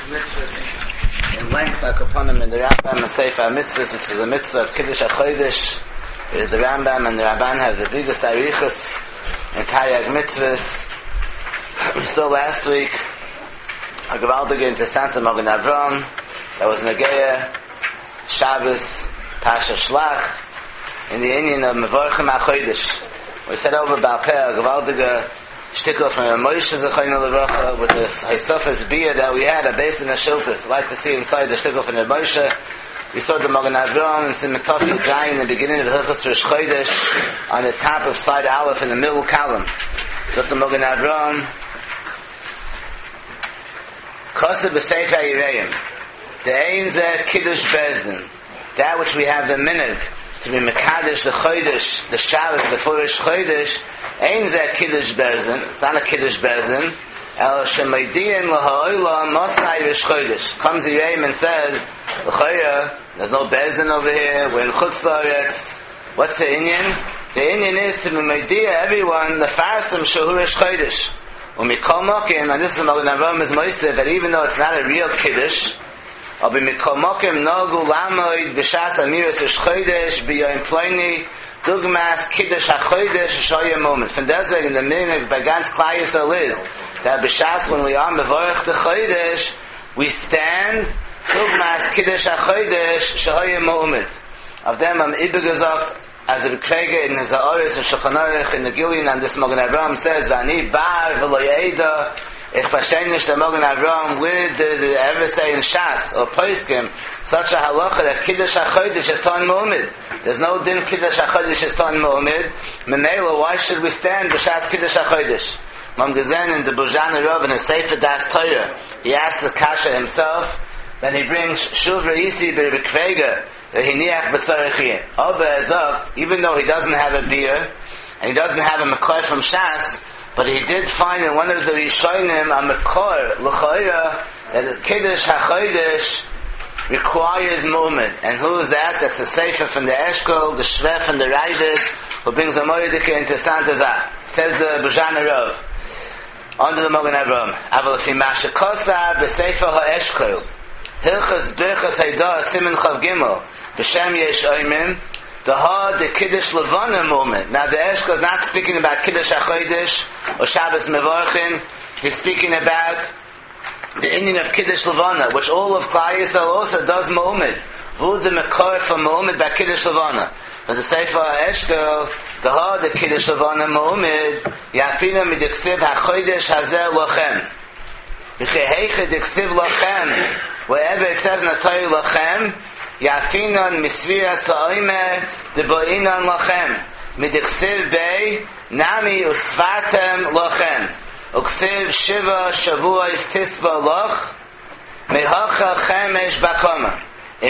mitzvahs in length like upon them in the Rambam and Sefer mitzvahs, which is a mitzvah of Kiddush HaChodesh. The Rambam and the Rabban have the biggest arichas in Taryag mitzvahs. We saw last week a gewaltige interessante Magen Avraham that was Nageya Shabbos Pasha Shlach in the Indian of Mevorchim HaChodesh. We said over Baal Peh a gewaltige shtickle from Moshe Zechayna L'Rocha with the Haisofas Bia that we had based in the Shiltas. I'd like to see inside the shtickle from the Moshe. We saw the Magen Avraham and Simatofi Dai in the beginning of the Hilchos Rosh Chodesh on the top of side Aleph in the middle column. So the Magen Avraham Kosev B'Sefer Yireim the Ein Zeh Kiddush Bezdin, that which we have the minhag to be Mekadosh the Chodesh, the Shabbos before Rosh Chodesh. Ein Zeh Kiddush Bezdin, it's not a Kiddush Bezdin. El Shemaidian L'Ha'olam Mosnai Rosh Chodesh. Comes Yireim and says, L'Chaya, there's no Bezdin over here, we're in Chutz La'aretz. What's the Inyan? The Inyan is to be Maidia everyone, the Farsim Shehu Rosh Chodesh. Umikol Mokim, and this is Magen Avraham is Moiseh, that even though it's not a real Kiddush, I'll be Mikol Mokim Nogu Lamoid B'Shas Amiras Rosh Chodesh B'Yoyim Ploini Dugmas Kiddush HaChodesh Shoyim Moment. From deswegen the minhag by ganz Klal Yisrael is that B'Shas when we are Mevorach the Chodesh we stand Dugmas Kiddush HaChodesh Shoyim Moment. Of them I'm Ibe gesagt as a Bekrege in the Za'oris and Shulchan Aruch in the Gilin, and this Magen Avraham says V'ani Bar V'lo Yeida Ich verstehe nicht der Magen Avraham with the ever say in Shas or Poskim such a halacha that Kiddush HaChodesh is Ton Mu'amid. There's no din Kiddush HaChodesh is Ton Mu'amid. Memela, why should we stand B'Shas Kiddush HaChodesh? Mam Gezen in the Buzhan Rav in the Sefer Das Torah, he asks the Kasha himself, then he brings Shuv Reisi B'Rikvega Hiniach B'Tzarechiyah. Oba Ezov, even though he doesn't have a beer and he doesn't have a Mekor from Shas, but he did find in one of the Rishonim a Mekor, L'Chayra, that Kiddush HaChodesh requires movement. And who is that? That's the Sefer from the Eshkol, the Shveh from the Raidid, who brings a Moedike into Santazah. Says the Buzhan Rav, under the Magen Avraham, Aval Fi Masha Kosar B'Sefer HaEshkol, Hilchas Birchas Haidah Siman Chav Gimel, B'Shem Yesh Oymin, the Kiddush Levana moment. Now the Eshkol is not speaking about Kiddush HaChodesh or Shabbos Mevorchin. He's speaking about the Indian of Kiddush Levana, which all of Klal Yisrael also does moment. Who the Mekor for moment by Kiddush Levana? But the Sefer Eshkol, the Kiddush Levana moment, Yafina Midiksiv HaChodesh Hazer Lochem. V'cheheiche Diksiv Lochem. Wherever it says in the Torah Lochem, Yafinon misvira sa'oime debo'inon lachem midiksiv bei nami usvartem lachem uksiv shiva shavuos tisba loch mehacha chemesh bakoma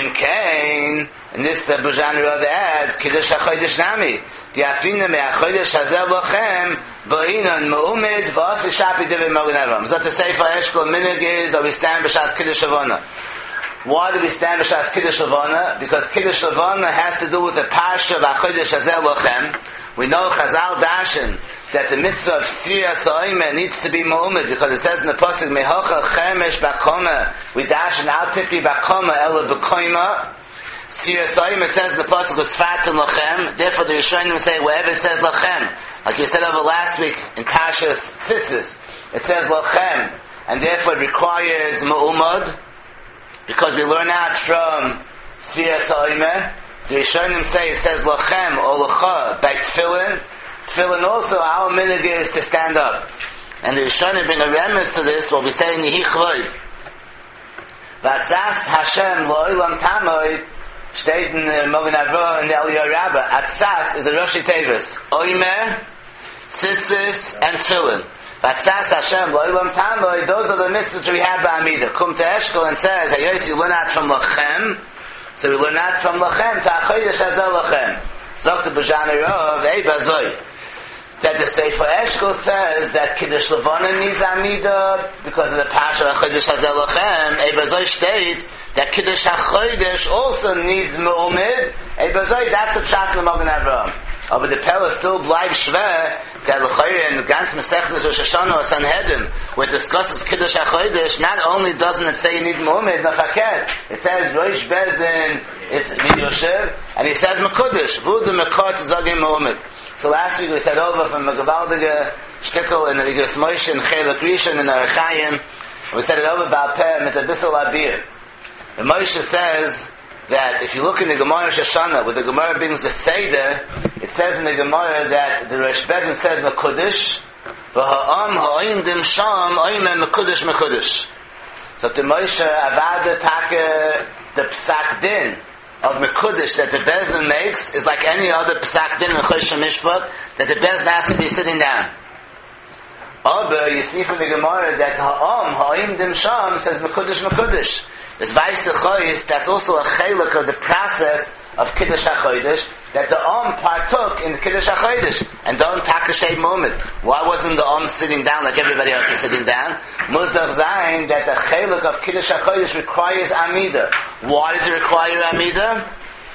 imkein. And this the Buzhan Rav adds Kiddush HaChodesh nami Yafinon me'achodesh hazer lachem bo'inon me'umid v'asi shapi devei Magen Avraham. Zot the Sefer Eshkol minhag is that we stand b'shas Kiddush Havana. Why do we stand b'shas Kiddush Levana? Because Kiddush Levana has to do with the parsha of HaChodesh Hazer Lochem. We know Chazal Dashin that the mitzvah of Sfira Sa'oime needs to be Mu'umid, because it says in the pasuk Mehocha Chemesh Bakoma, we dashin Al Tipri Bakoma Ela Bekoima. Sfira Sa'oime, it says in the pasuk Usfatim Lochem. Therefore the Rishonim say wherever it says Lochem, like you said over last week in Parshas Tzitzis, it says Lochem, and therefore it requires Mu'umad. Because we learn out from Sfira Sa'oime, the Rishonim say it says Lochem or Locha by Tefillin. Tefillin also, our minhag is to stand up. And the Rishonim bring a remes to this, what we say in Yehi Chvoid. V'atzas Hashem lo'olam tamoid, steht in Magen Avraham and the Eliyah Rabbah. Atzas is a Roshi Tevis. Oimer, Tzitzis, and Tefillin. Vatzas Hashem lo'ilam tamoy, those are the mitzvahs we have by Amida. Come to Eshkol and says, Hayos, you learn out from Lachem, so we learn out from Lachem to HaChodesh Hazer Lachem. Zok the Buzhan Rav, Bazoi, that the Sefer Eshkol says that Kiddush Levana needs Amida because of the Pasha of HaChodesh Hazer Lachem. Bazoi state that Kiddush HaChodesh also needs Mu'umid. Bazoi, that's a pshat in the Magen Avraham. But the Pella still bleib Shveh, that l'chayre in the Gans Masechtas Rosh Hashanah or Sanhedrin, where it discusses Kiddush HaChodesh, not only doesn't it say you need Mu'mid, Nafaket, it says Rosh Bezdin is Midyoshev, and he says Mekudesh, Vudu Mekot Zagim Mu'mid. So last week we said over from the Gavaldige Shtickle in the Igros Moshe and Chelak Rishon and the Archaim, we said it over about Peh mit Abissal Abir. The Moshe says that if you look in the Gemara Shoshana, where the Gemara brings the Seder, it says in the Gemara that the Rosh Bezdin says Mekudesh, v'ha'am ha'oim dim sham oimem Mekudesh Mekudesh. So the Moshe Avada Taka, the Psak Din of Mekudesh that the Bezdin makes is like any other Psak Din in Chosh Mishpat, that the Bezdin has to be sitting down. Aber you see from the Gemara that ha'oim dim sham says Mekudesh Mekudesh. This Vais Techois, that's also a chaylik of the process of Kiddush HaChodesh, that the partook in the Kiddush HaChodesh, and don't take a shade moment. Why wasn't the sitting down like everybody else is sitting down? Muzdav Zayin, that the chaylik of Kiddush HaChodesh requires Amida. Why does it require Amida?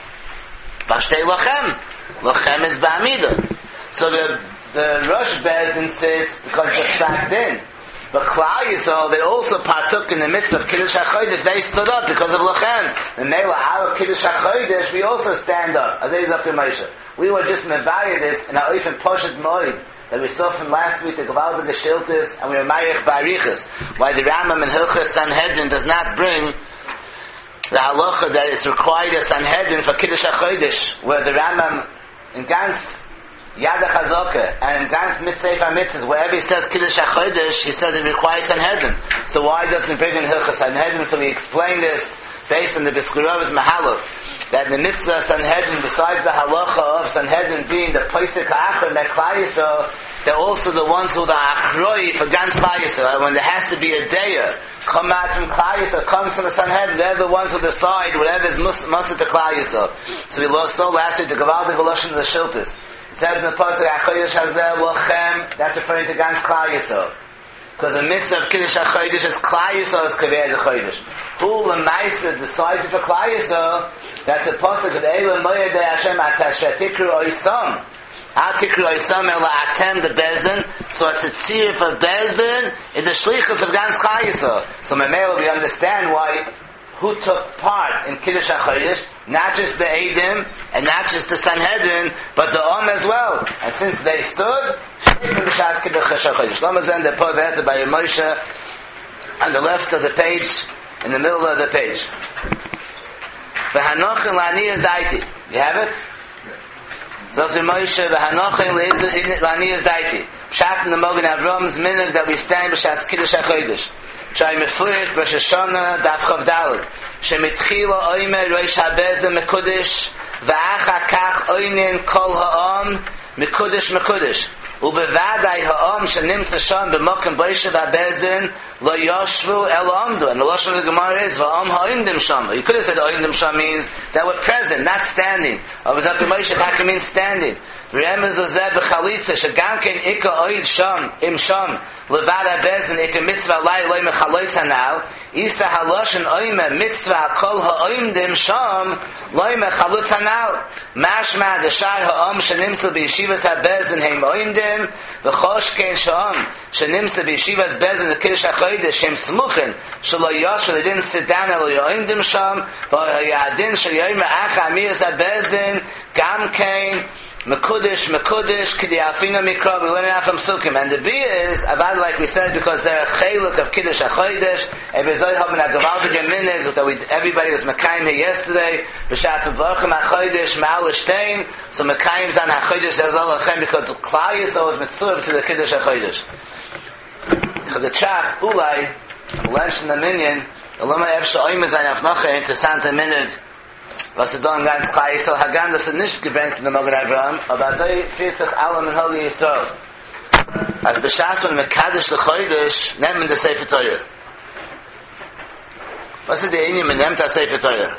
Vashtei Lochem. Lochem is Ba'amida. So the Rosh Bezdin says, because it's Psak Din. But Klal Yisrael, they also partook in the midst of Kiddush HaChodesh. They stood up because of Lachem. And Mela, our Kiddush HaChodesh, we also stand up. As it is up to Moshe. We were just mevayah this in our Oifen Poshet Moed that we saw from last week, the Gavaldige Shiltis, and we were Mayich Barichas. Why the Rambam in Hilchas Sanhedrin does not bring the halacha that it's required a Sanhedrin for Kiddush HaChodesh, where the Rambam in Gans Yada Chazaka, and in Gans Mitzvah HaMitzvahs, wherever he says Kiddush HaChodesh, he says it requires Sanhedrin. So why doesn't he bring in Hilchas Sanhedrin? So we explain this based on the Biskurov's Mahalach, that in the Mitzvah Sanhedrin, besides the halacha of Sanhedrin being the Poisik HaAchron, that Klal Yisrael, they're also the ones who are the Achroi for Gans Klal Yisrael. When there has to be a Deya, come out from Klal Yisrael, comes from the Sanhedrin, they're the ones who decide whatever is Musar to Klal Yisrael. So we saw last week the Gavaldik Veloshin of the Shiltis. It says in the Pasuk, HaChodesh Hazeh Lochem, that's referring to Gans Klal Yisrael. Because the mitzvah of Kiddush HaChodesh is Klal Yisrael is Kaveh HaChodesh. Who L'maisa decides for Klal Yisrael, that's the Pasuk of Eila Moyedei Hashem Atasha Tikru Oisam. Atikru Oisam Ela Atem the Bezdin. So it's a tzir for Bezdin in the shlichus of Gans Klal Yisrael. So Memela we understand why who took part in Kiddush HaChodesh, not just the Eidim, and not just the Sanhedrin, but the as well. And since they stood, Shas Kiddush HaChodesh. Lamazen, the poet by Moshe, on the left of the page, in the middle of the page. V'hanochin la'aniyas daiti. You have it? So to Moshe, v'hanochin la'aniyas daiti. Pshat in the Mogen Avrom's minhag that we stand b'shas Kiddush HaChodesh. Shai Mefurish Rosh Hashanah Daf Chav Daled Shemitchila Oimer Rosh HaBezdin Mekudesh V'acha Kach Oinin Kol Ha'am Mekudesh Mekudesh Ubevadai Ha'am Shenimtza Sham B'mokim B'yishav HaBezdin Lo Yoshvu El Amdu. And the Lashon of the Gemara is V'am Ha'imdim Sham. You could have said Ha'imdim Sham means that we're present, not standing. Or Dr. Moshe Taka means standing. V'remez Ozeh B'chalitza Shagam Ken Ika Oid Sham Im Sham Levada Bezin Ika Mitzvah Lai Loi Mechaloitz Hanal Isa Haloshin Oime Mitzvah Kol Ha'oimdim Sham Loi Mechalutz Hanal Mashma Deshar Ha'om Shenimsa B'yeshivas HaBezin Heim Oimdim V'chosh Ken Sha'om Shenimsa B'yeshivas Bezin The Kiddush HaChodesh Shem Smuchin Shelo Yosh They didn't sit down Elo Yoimdim Sham V'yadin Shel Yoime Acha Amiras HaBezdin Gam Ken Mekudesh, K'di Afina Mikra, we learn it out from Sukkim. And the Bia is, Avad, like we said, because they're a chaylik of Kiddush HaChodesh, Ebezoy Hab Min HaGavaldik Minig, that everybody was Mekayim here yesterday, B'shas V'vorchem HaChodesh, Ma'al Shtein, so Mekayim Zan HaChodesh Zazal Lachem, because Klal Yisrael was Mitzurv to the Kiddush HaChodesh. Chagachach, Ulai, lunch in the Minyan, Eloma Efsha Oime Zayn Afnocha, interessante Minig, was da in ganz Klal Yisrael Hagam, das nicht gebringt in der Mogen Avraham, aber so fühlt sich allem in Holy Yisrael. Als B'shas von Mekadosh l'Chodesh nehmen das Sefer Torah. Was ist die Einige, man nimmt das Sefer Torah?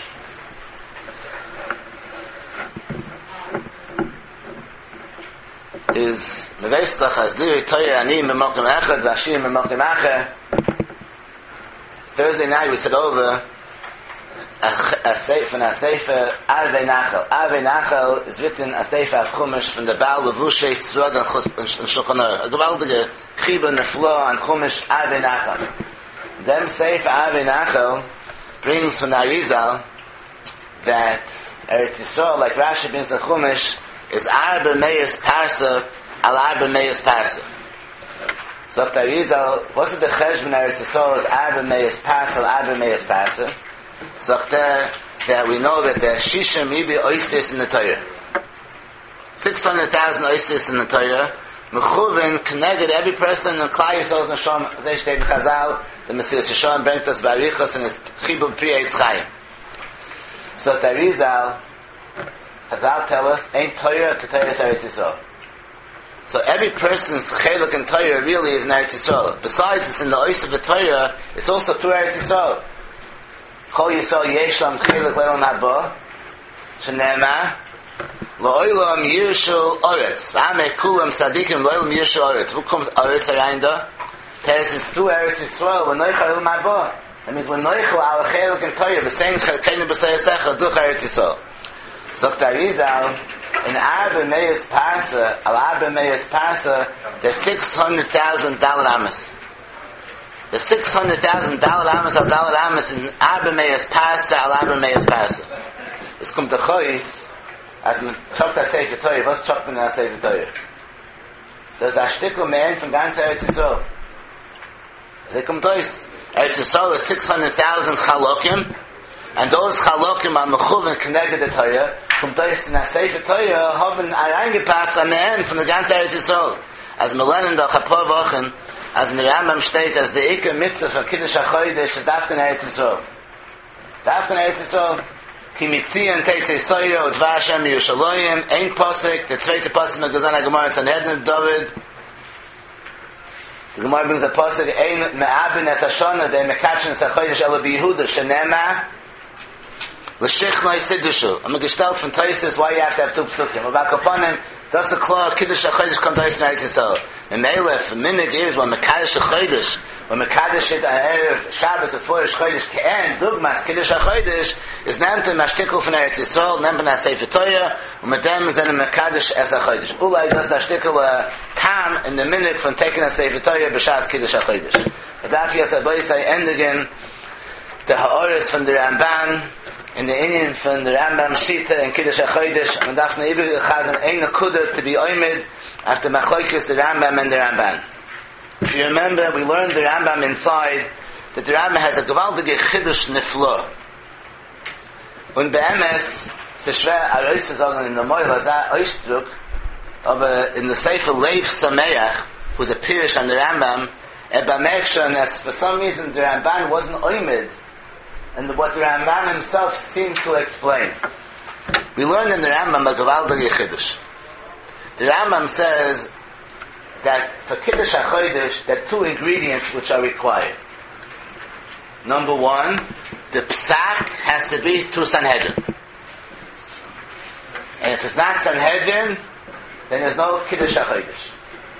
Is, man weiß doch, als Liri Torah ani im Mogen Echad, v'ashir im Mogen Acher. Thursday night we said over a sefer Arvei Nachal. Arvei Nachal is written a sefer of Chumash from the Baal Levushe Srod and Shulchan Aruch. A gewaltige Chiba Neflo and Chumash Arvei Nachal. Them sefer Arvei Nachal brings from the Arizal that Eretz Yisrael, like Rashi brings the Chumash, is Arba Meis Parsa al Arba Meis Parsa. So if the Arizal, what's the Cheshbon Eretz Yisrael is Arba Meis Parsa al Arba Meis Parsa? So that we know that there are Shishim Ribi Oisis in the Torah. 600,000 Oisis in the Torah. Mechuvin connected every person in Klai Yisrael Nashom, Zeh Shtei B'Chazal, the Messias Yishon bringt us Barichos in his Chibur Pri Eitz Chaim. So the Arizal, Chazal tell us, ain't Torah to Torah Eretz Yisrael. So every person's Chelek in Torah really is in Eretz Yisrael. Besides, it's in the Ois of the Torah, it's also through Eretz Yisrael. Kol Yisrael Yeshlam Chelek Le'olam Haba, Shenema, Lo'olam Yirshu Oretz. V'ameh Kulam Sadikim Lo'olam Yirshu Oretz. Wo kommt Oretz herein da? Teres is through Eretz Yisrael, V'noichal Le'olam Haba. That means V'noichal our Chelek in Torah, V'sein Chelkeinu B'sei Yisecha, Duch Eretz Yisrael. So the Arizal, in Arba Meis Parsa, Al Arba Meis Parsa, there's 600,000 Daled Amos. The 600,000 Daled Amos al Daled Amos in Arba Meis Parsa al Arba Meis Parsa. Es kommt der Chois, als man chockt das Sefer Torah, was chockt man das Sefer Torah? Das ist ein Stückel mehr von ganz Eretz Yisrael. Es kommt aus. Eretz Yisrael is 600,000 Chalokim, and those Chalokim are Mechuvin connected to Torah, kommt aus in der Sefer Torah, haben reingepackt an der End von der ganzen Eretz Yisrael. Als wir lernen doch ein paar Wochen, als in der Rambam steht, als der Ike Mitzvah von Kiddush HaChodesh, das darf in Eretz Yisrael. Darf in Eretz Yisrael, Ki Mitzion Teitzei Soya, und Dvar Hashem Yerushalayim, ein Posek, der zweite Posek mit Gezana Gemara in Sanhedrin, David. The Gemara brings a Posek, ein Me'abin Es HaShona, der Mekatchen Es HaChodesh, Ela B'Yehuda, Shenema, L'Shichnoi Siddushu. I'm gestellt von Toises, why you have to have two Psukim. About Kapanim, that's the claw, Kiddush HaChodesh kommt aus in Eretz Yisrael. And Melech, the minig is, when Mekadosh HaChodesh, when Mekadosh it Erev Shabbos, before Chodesh Ke'en, Dugmas, Kiddush HaChodesh, is nehmt in Mashtikl von Eretz Yisrael, nehmt in Sefer Torah, und mit dem sind in Mekadosh Es HaChodesh. Ulai, das ist Mashtikl Tam in the minig von Tekin Sefer Torah, B'Shas Kiddush HaChodesh. Und dafür jetzt Aboisai endigen, der Ha'oris von der Ramban, in the Indian from the Rambam Shita and Kiddush HaChodesh, and Dafna Ibrahim Chazan Ein Nekuda to be oimid after Machlokes the Rambam and the Ramban. If you remember, we learned the Rambam inside that the Rambam has a gewaltige Chiddush Niflo. Und be'emes, es ist schwer, Arois zu sagen, in der Moil, als Ausdruck, aber in the Sefer Leif Sameach, who's a Pirish on the Rambam, bemerkt schon, as for some reason the Ramban wasn't oimid, and what the Rambam himself seems to explain. We learned in the Rambam a gewaldige Chiddush. The Rambam says that for Kiddush HaChodesh, there are two ingredients which are required. Number one, the psak has to be through Sanhedrin. And if it's not Sanhedrin, then there's no Kiddush HaChodesh.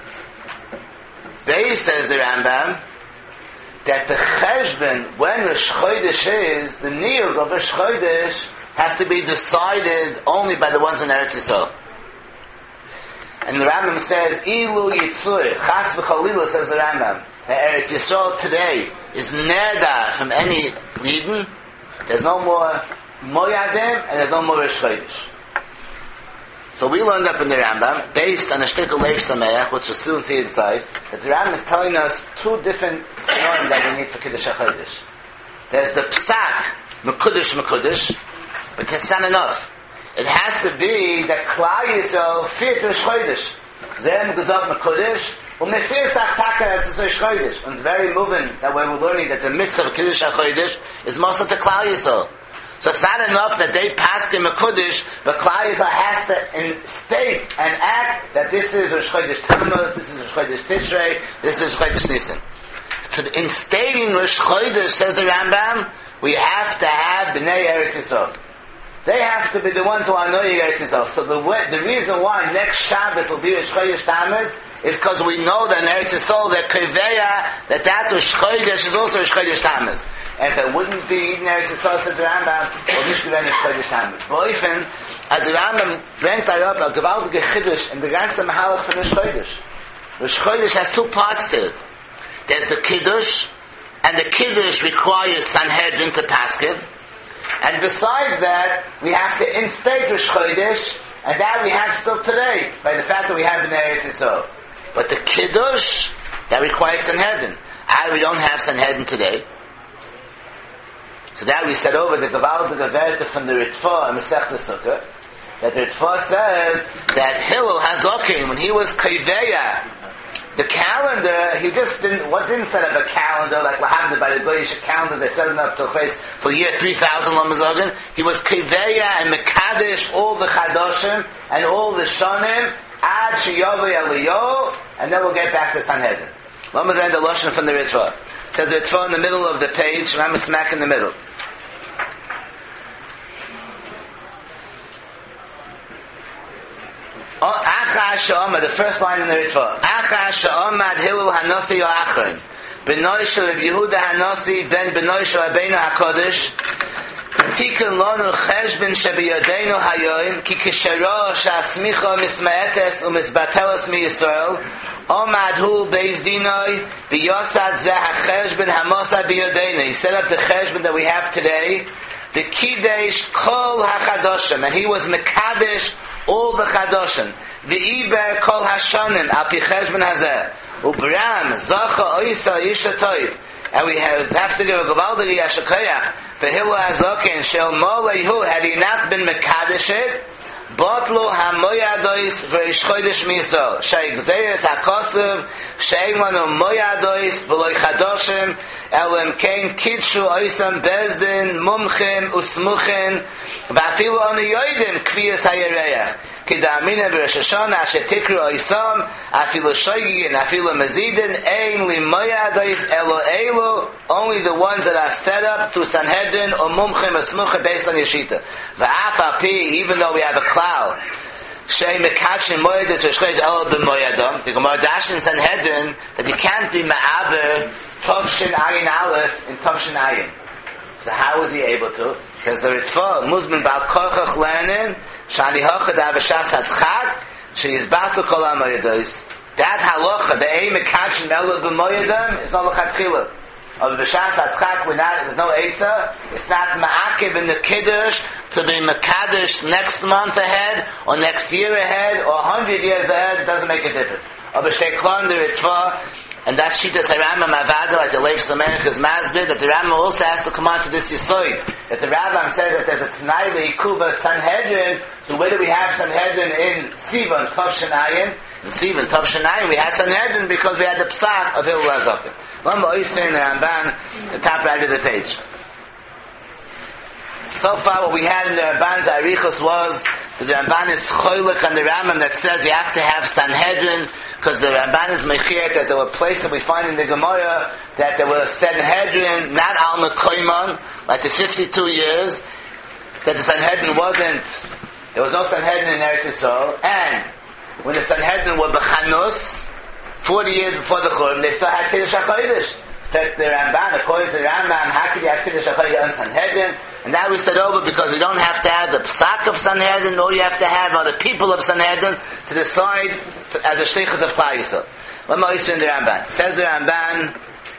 Beis says the Rambam, that the Cheshbon, when Rosh Chodesh is, the Niyug of Rosh Chodesh has to be decided only by the ones in Eretz Yisrael. And the Rambam says, Ilu Yitzur, Chas v'Chalila, says the Rambam, that Eretz Yisrael today is neda from any Eden. There's no more Moyadim, and there's no more Rosh Chodesh. So we learned up in the Rambam, based on a shtickle Leif Sameach, which we'll soon see inside, that the Rambam is telling us two different norms that we need for Kiddush HaChodesh. There's the Psak, Mekudesh, but that's not enough. It has to be that Klal Yisrael feared Rosh Chodesh. Zem Gezot Mekudesh, Mefir Sachtaka as Rosh Chodesh. And very moving that we're learning that the mitzvah of Kiddush HaChodesh is most of the Klal Yisrael. So it's not enough that they pass him a Kiddush, but Klal Yisrael has to state and act that this is Rosh Chodesh Tammuz, this is Rosh Chodesh Tishrei, this is Rosh Chodesh Nisan. So in stating Rosh Chodesh, says the Rambam, we have to have Bnei Eretz Yisrael. They have to be the ones who are knowing Eretz Yisrael. So the reason why next Shabbos will be Rosh Chodesh Tammuz is because we know that in Eretz Yisrael, that Keveya, that Rosh Chodesh is also Rosh Chodesh Tammuz. and if it wouldn't be in Eretz Yisrael, says the Rambam, or nicht gewähnt in Chodesh Tammuz. Boifen, as the Rambam bringt up a gewaltige Chiddush in the ganze Mahalach von Rosh Chodesh. Rosh Chodesh has two parts to it. There's the Kiddush, and the Kiddush requires Sanhedrin to paskin. And besides that, we have to instate Rosh Chodesh, and that we have still today, by the fact that we have in Eretz Yisrael. But the Kiddush, that requires Sanhedrin. We don't have Sanhedrin today. So that we said over the Gavaldik Averte from the Ritva and Masechta Sukkah, that the Ritva says that Hillel Hazokim, when he was Kaiveya, the calendar, he just didn't set up a calendar like Lahavda by the Goyish calendar, they set it up to a place for the year 3000 Lamazogin. He was Kaiveya and Mekadesh, all the Chadoshim and all the Shonim, Ad Shiyovay Eliyo, and then we'll get back to Sanhedrin. Lamazan the Lashon from the Ritva. It says the Ritva in the middle of the page, and I'm smack in the middle. Acha Sha'omad, the first line in the Ritva. Acha Sha'omad Hillel Hanasi Yo'achron. B'noi Shel Reb Yehuda Hanasi ben B'noi Shel Rabbeinu HaKodesh. Tikun Lonu Cheshbin Shebiyadeinu Hayoim Ki Kishero Sha'asmicha Misma'etes U'Misbateles Mi-Yisrael Omad Hu Beis Dinoi V'Yosad Zeh HaCheshbin Hamosad Biyadeinu. He set up the Cheshbin that we have today, the Kidesh Kol HaChadoshim, and he was Mekadesh all the Chadoshim. V'iber Kol HaShonim Al Pi Cheshbin Hazeh Ubram Zacha Oisa Isha Toiv. And we have to give a Gavaldik Yashakayach for Hillel Hazokin Shel Molehu, had he not been Mekadeshet, Botlu HaMoyadois V'Rish Chodesh Mi'Yisrael She'ik Zeres HaKosev She'en Lanu Moyadois V'Loi Chadoshim Elim Kein Kidshu Oisam Bezdin Mumchim Usmuchin V'Afilu Onu Yoidim Kviyas HaYereach Kidamina B'Rosh Hashanah She'tikru Oisam Afilu Shoygin Afilu Mazidin Ein Li Moyadois Elo Elo, only the ones that are set up through Sanhedrin or Mumchim Usmuchin based on Yeshita. V'Af Api, even though we have a cloud, Shei Mekachim Moyadis V'Shcheish Elo B'Moyadom, the Gemara Dash in Sanhedrin, that you can't be Ma'aber Tovshin Ayin Aleph in Tovshin Ayin. So how was he able to? Says the Ritva, Muzmin Bal Kochach Lernin, Shani Hochad Avashas Hadchak, She is Batu Kol HaMoyados. That halacha, the Ein Mekachim Elo B'Moyadom, is not L'Chatchila. Of the B'Shas Hadchak, there's no Eitzah, it's not Ma'akiv in the Kiddush to be Mekadesh next month ahead, or next year ahead, or 100 years ahead, it doesn't make a difference. Of the Sheklon, the Ritva, and that's Shitas HaRambam Avada, like the Leif Samerich is Masbid, that the Rambam also has to come on to this Yisoid. That the Rambam says that there's a Tanai Le'ikuba Sanhedrin, so where do we have Sanhedrin in Sivan, Tovshin Ayin? In Sivan, Tovshin Ayin, we had Sanhedrin because we had the Psak of Hillel Hazokim. Lama Oyster in the Ramban, the top right of the page. So far what we had in the Ramban's Arichos was that the Ramban is choylek on the Rambam that says you have to have Sanhedrin, because the Ramban is mechiyat that there were places that we find in the Gemara that there were Sanhedrin, not al Mekoimon, like the 52 years, that the Sanhedrin there was no Sanhedrin in Eretz Yisrael, and when the Sanhedrin were B'chanus, 40 years before the Churban, they still had Kiddush HaChodesh. In fact, the Ramban, according to the Rambam, how could you have Kiddush HaChodesh on Sanhedrin? And now we said over because you don't have to have the Psak of Sanhedrin, all you have to have are the people of Sanhedrin to decide as a shlichus of Klal Yisrael. Let me listen to the Ramban. It says the Ramban,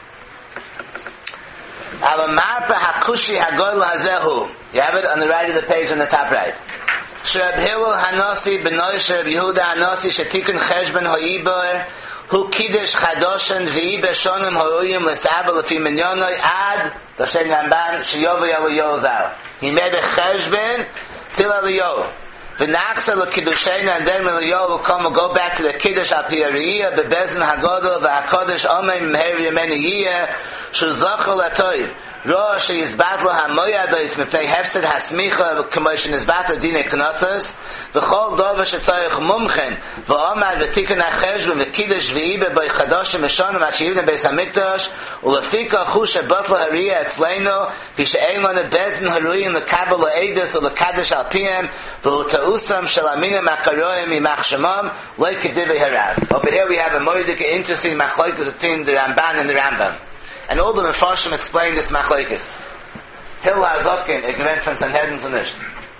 Avamarpa Hakushi Hagoyl Hazehu. You have it on the right of the page on the top right. Shreb Hillel Hanasi B'noi Shreb Yehuda Hanasi Shetikun Cheshben Ho'iber Hu Kiddush Chadoshen V'iber Shonim Ho'uyim L'Sabel L'Fi Minyonoi Ad D'Shem Ramban Shiyovu Yelu Zal. He made a Cheshben till Eliyahu. V'nachsa L'Kiddushena, and then Eliyahu will come and go back to the Kiddush Al Pi Ariyah B'Bezin Hagodol V'Hakodesh Omei M'Heri Yemeni Yiyeh Shu Zochel Atoiv Rosh Yizbatlo HaMoyados Mipnei Hefsed HaSmicha K'moshin Yizbatlo Dinei Knossos V'chol Dover Shetzorich Mumchen V'omad V'tikun HaCheshbon V'Kiddush V'iber B'y Chadoshim Mishonim Achiyivim Beis HaMikdash U'lefika Chu Shebotlo Hariyah Etzleinu V'she'ein Lanu Bezin Haruyim L'Kabel L'Eidus U'L'Kadosh Al Piyem V'L'Ta'usam Shel Aminim HaKaroyim Yimach Shemam Lo Kedivei Harav. Over here we have a more interesting machlokes between the Ramban and the Rambam. and all the Mefarshim explain this machlokes. Hillel HaZaken, gewinnt von Sanhedrin zu nicht.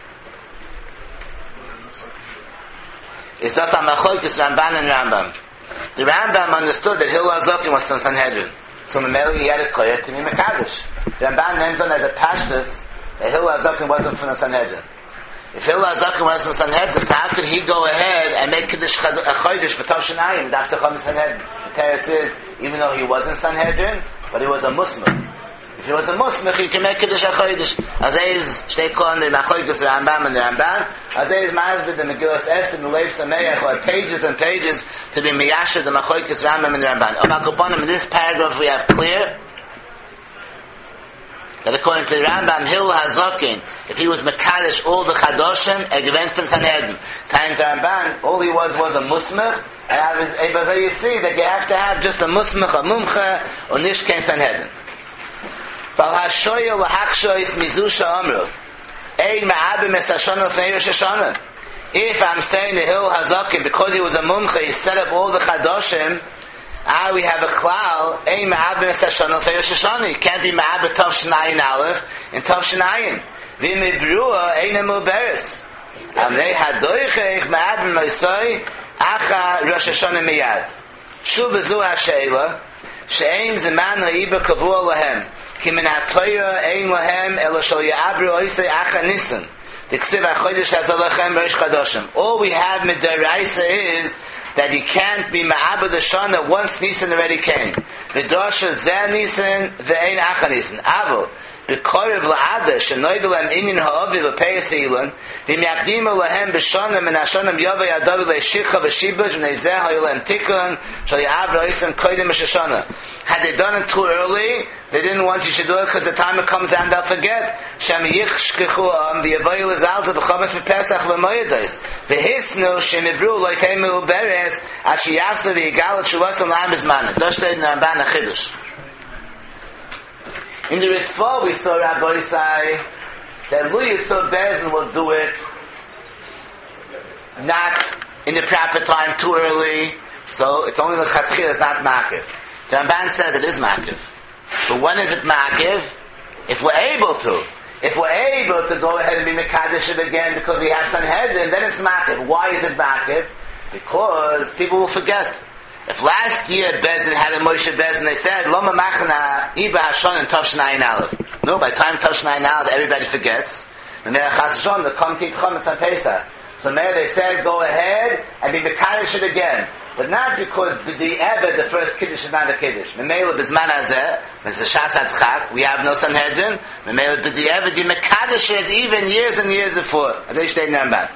Ist das am machlokes Ramban and Rambam. The Rambam understood that Hillel HaZaken was from Sanhedrin. So Memeli he had a koyah to be Mekadosh. The Ramban names him as a pashtus that Hillel HaZaken wasn't from the Sanhedrin. If Hillel HaZaken wasn't from the Sanhedrin, so how could he go ahead and make Kiddush Chodesh for Tov Shenayim after Chom Sanhedrin? The Teretz is, even though he wasn't Sanhedrin, but he was a Muslim. If he was a Muslim, he can make Kiddush HaChodesh. Azayz shtei kol the Machlokes Rambam and the Ramban. Azayz Mazbid the Megillas Es and the Lev Sameach or pages and pages to be Miyasher the Machlokes Rambam and the Ramban. Amakoponim, in this paragraph we have clear that according to the Rambam, Hillel HaZaken, if he was Mekadosh all the Chadoshim, gewinnt from Sanhedrin. Time to Ramban, all he was a Musmach, and you see that you have to have just a Musmach, a Mumcha, or Nish Ken Sanhedrin. Val HaShoyel LaHakshois Mizusha Amru, Ein Ma'abim Es HaShana L'Fnei Rosh Hashanah. If I'm saying that Hillel HaZaken, because he was a Mumcha, he set up all the Chadoshim, we have a klal, Ein Ma'abim Es HaShana L'Fnei Rosh Hashanah. He can't be Ma'abim Tov Shnayin Aleph and Tov Shnayin. V'im Ibrua Ein Amuberes. Amrei Hadoichech Ma'abim Moisoi Acha Rosh Hashanah Miyad. Shuv Zu HaSheila, She'ein Zeman Ha'iba Kavua Lahem. Ki min ha'toyah ein lahem elo shal ya'abru oisei acha nisan. T'ksiv ha'chodesh hazeh lachem rosh chadoshim. All we have midaraisa is that you can't be ma'abed Shana once Nisan already came. V'dosha zeh Nisan v'ein acha Nisan. Avo, b'korev la'ada shenoidu lem inyin ha'ovi v'peyas ilan v'myakdimu lahem b'shana min ha'shanam yova yadavu le'shicha v'shibuj v'nei zeh ha'yolem tikun shal ya'abru oisem koidim v'shashana. Had they done it too early, they didn't want you to do it because the time it comes down, they'll forget. Shem yichshkechuam v'yavoyu l'zalza b'chomas b'pesach v'moyedos v'hisnu shem ibru lo'ikemu u'beres ashi yafsa v'yigalat shuvasam la'am b'zmana. Dosh steht in the Ramban a Chiddush. In the Ritva, we saw Rabbi say that Lu Yitzhak Bezin will do it not in the proper time, too early, so it's only the Chatchil, it's not Makiv. The Ramban says it is Makiv. But when is it Makiv? If we're able to. If we're able to go ahead and be Mekadosh it again because we have Sanhedrin, then it's Makiv. Why is it Makiv? Because people will forget. If last year Bezin had a Moshe Bezin, they said, Loma Machna Iba Hashon and Tov Shnayin Aleph. No, by the time Tov Shnayin Aleph, everybody forgets. And then Chas Shon, the Kom Kik Chometz on Pesach. So there they said, go ahead and be Mekadosh it again. But not because the Ebed, the first Kiddush is not a Kiddush. Memela Bizman Hazeh, it's a Shas Adchak, we have no Sanhedrin. Memela the Ebed, you Mekadosh it even years and years before. I don't stay in Ramban.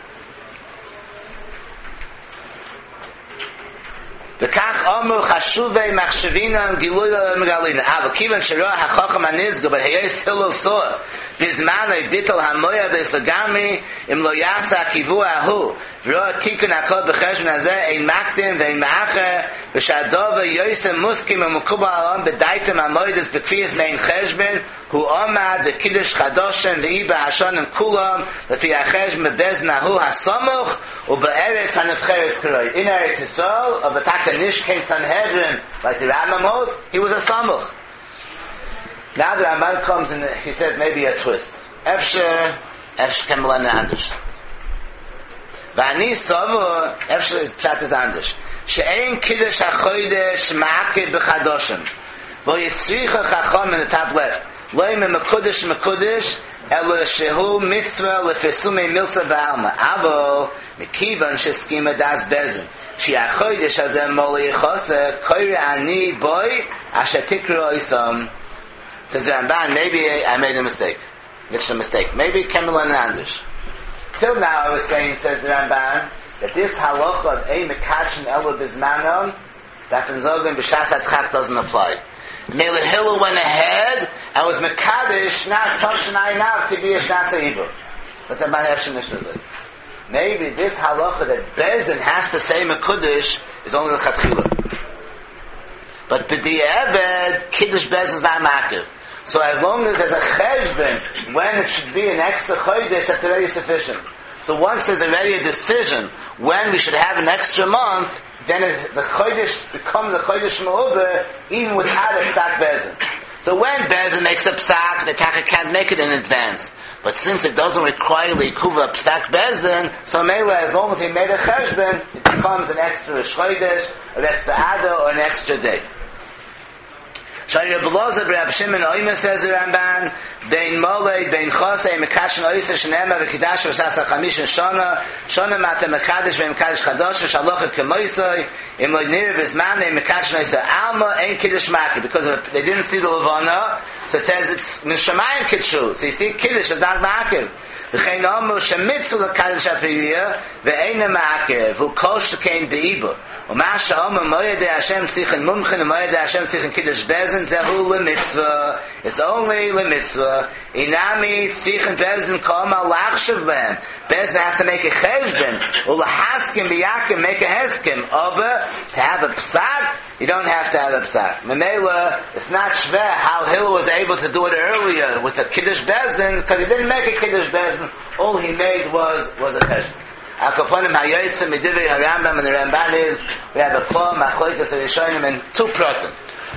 וכך אמרו חשובי מחשבינה גילוי למגלינה אבל כיוון שרוע החוכם הנזגו בהייס הלל סור בזמן ביטל המויה והסלגמי אם לא יעשה הקיבוע ההוא ורוע תיקון הכל בחשבון הזה אין מקדם ואין מאחר ושהדובר יויסם מוסקים ומקובל העולם בדייתם המוידס בכפיס מעין חשבון הוא עומד זה קידוש חדושם ואי בהשונים כולם לפי החשבון בבזן ההוא הסמוך ובארץ הנבחרת קרוי. In Eretz Yisrael, of Bataka Nish came Sanhedrin, like the Rambam was, he was a Samuch. Now the Ramban comes and he says maybe a twist. Efshe Kemelen Andish. V'ani Sovu, Efshe is Pshat is Andish. She'ein Kiddush HaChodesh Ma'akeh B'chadoshim. V'yitzricha Chacham in the top left. Loim Mekudesh Elo shehu mitzvah lefesumei milsa v'alma. Avo mekivan sheskima das bezin. She achoydish hazem moli yichose koyre ani boy asher tikro isam. Says Ramban, maybe I made a mistake. It's a mistake. Maybe Kemel and Andish. Till now I was saying, says the Ramban, that this halacha of ein mekachin elo bizmanon, that in Zogan b'shas adchak doesn't apply. Mele Hillel went ahead and was Mekadosh Shnas Tov Shnayin Av to be a Shnas HaIbur. But the Mahef Shenish maybe this halacha that Bezin has to say Mekudesh is only the Chatchila. But B'di Ebed, Kiddush Bezin is not Makiv. So as long as there's a Cheshbon when it should be an extra Chodesh, that's already sufficient. So once there's already a decision when we should have an extra month, then the Chodesh becomes a Chodesh Ma'uber even without a Psak Bezin. So when Bezdin makes a psak, the Taka can't make it in advance. But since it doesn't require Likuva Psak Bezdin, so Mela, as long as he made a cheshbon, it becomes an extra Shchodesh, an extra Ada, or an extra day. Shari Rebbe Loza, Reb Shimon Oima says the Ramban, Bein Molei, Bein Chosei, Mekashin Oisa, Shnema, V'Kidash, V'Sasa Chamish, Shona Mata Mekadesh, V'Mekadesh Chadosh, Shalocha Kemoisoi, Im Lo Nir Bizmane, Mekashin Oisa, Alma, Ein Kiddush Maki, because they didn't see the Levana, so it says it's Mishamayim Kidshu, so you see Kiddush is not Makiv. וכן אמרו שמיצו לקדש הפרייה ואין מעכב והוא כל שכן באיבו ומה שאומר מוידי השם צריכן מומכן ומוידי השם צריכן קידש בזן זהו למצווה it's only למצווה אינמי צריכן בזן כאומר לחשב בהם בזן has to make a cheshbon ולהסכים ביעקם make a הסכם אבל to have a psak you don't have to have a psak. Memela, it's not shveh how Hillel was able to do it earlier with the Kiddush Bezdin, because he didn't make a Kiddush Bezdin. All he made was a cheshbon. Akaponim hayotzim midivei harambam, and the Ramban is we have a poem machlokas rishonim and two pratim.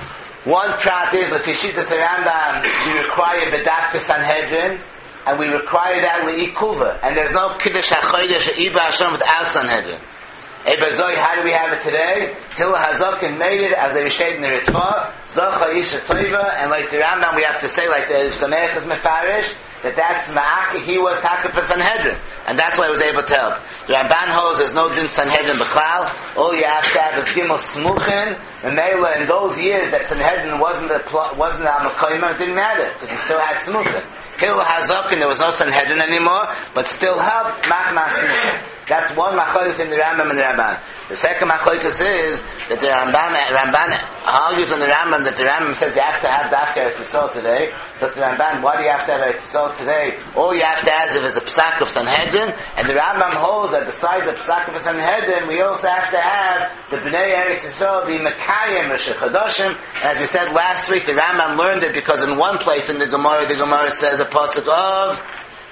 One prat is the Fishitas Rambam we require bedavka Sanhedrin, and we require that leikuva, and there's no Kiddush hachodesh or iba Hashem without Sanhedrin. Ebazoi, how do we have it today? Hillel Hazakin made it as they stayed in the Ritva, Zocha Isha Toiva, and like the Rambam we have to say, like the Sameach is Mefarish, that's Ma'aki, he was Takif and Sanhedrin. And that's why he was able to help. The Ramban holds there's no din Sanhedrin B'chlal, all you have to have is Gimel Smuchin, and Mela, in those years that Sanhedrin wasn't Al-Makoyma, it didn't matter, because he still had Smuchin. Hillel Hazakin, there was no Sanhedrin anymore, but still helped Machma Smuchin. That's one machlokes in the Rambam and the Ramban. The second machlokes is that the Ramban argues on the Rambam that the Rambam says you have to have Dafka Eretz Yisrael today. So the Ramban, why do you have to have Eretz Yisrael today? All you have to have is a psak of Sanhedrin, and the Rambam holds that besides the psak of Sanhedrin, we also have to have the Bnei Eretz Yisrael be Mekayim Rosh Chodoshim. As we said last week, the Rambam learned it because in one place in the Gemara says a pasuk of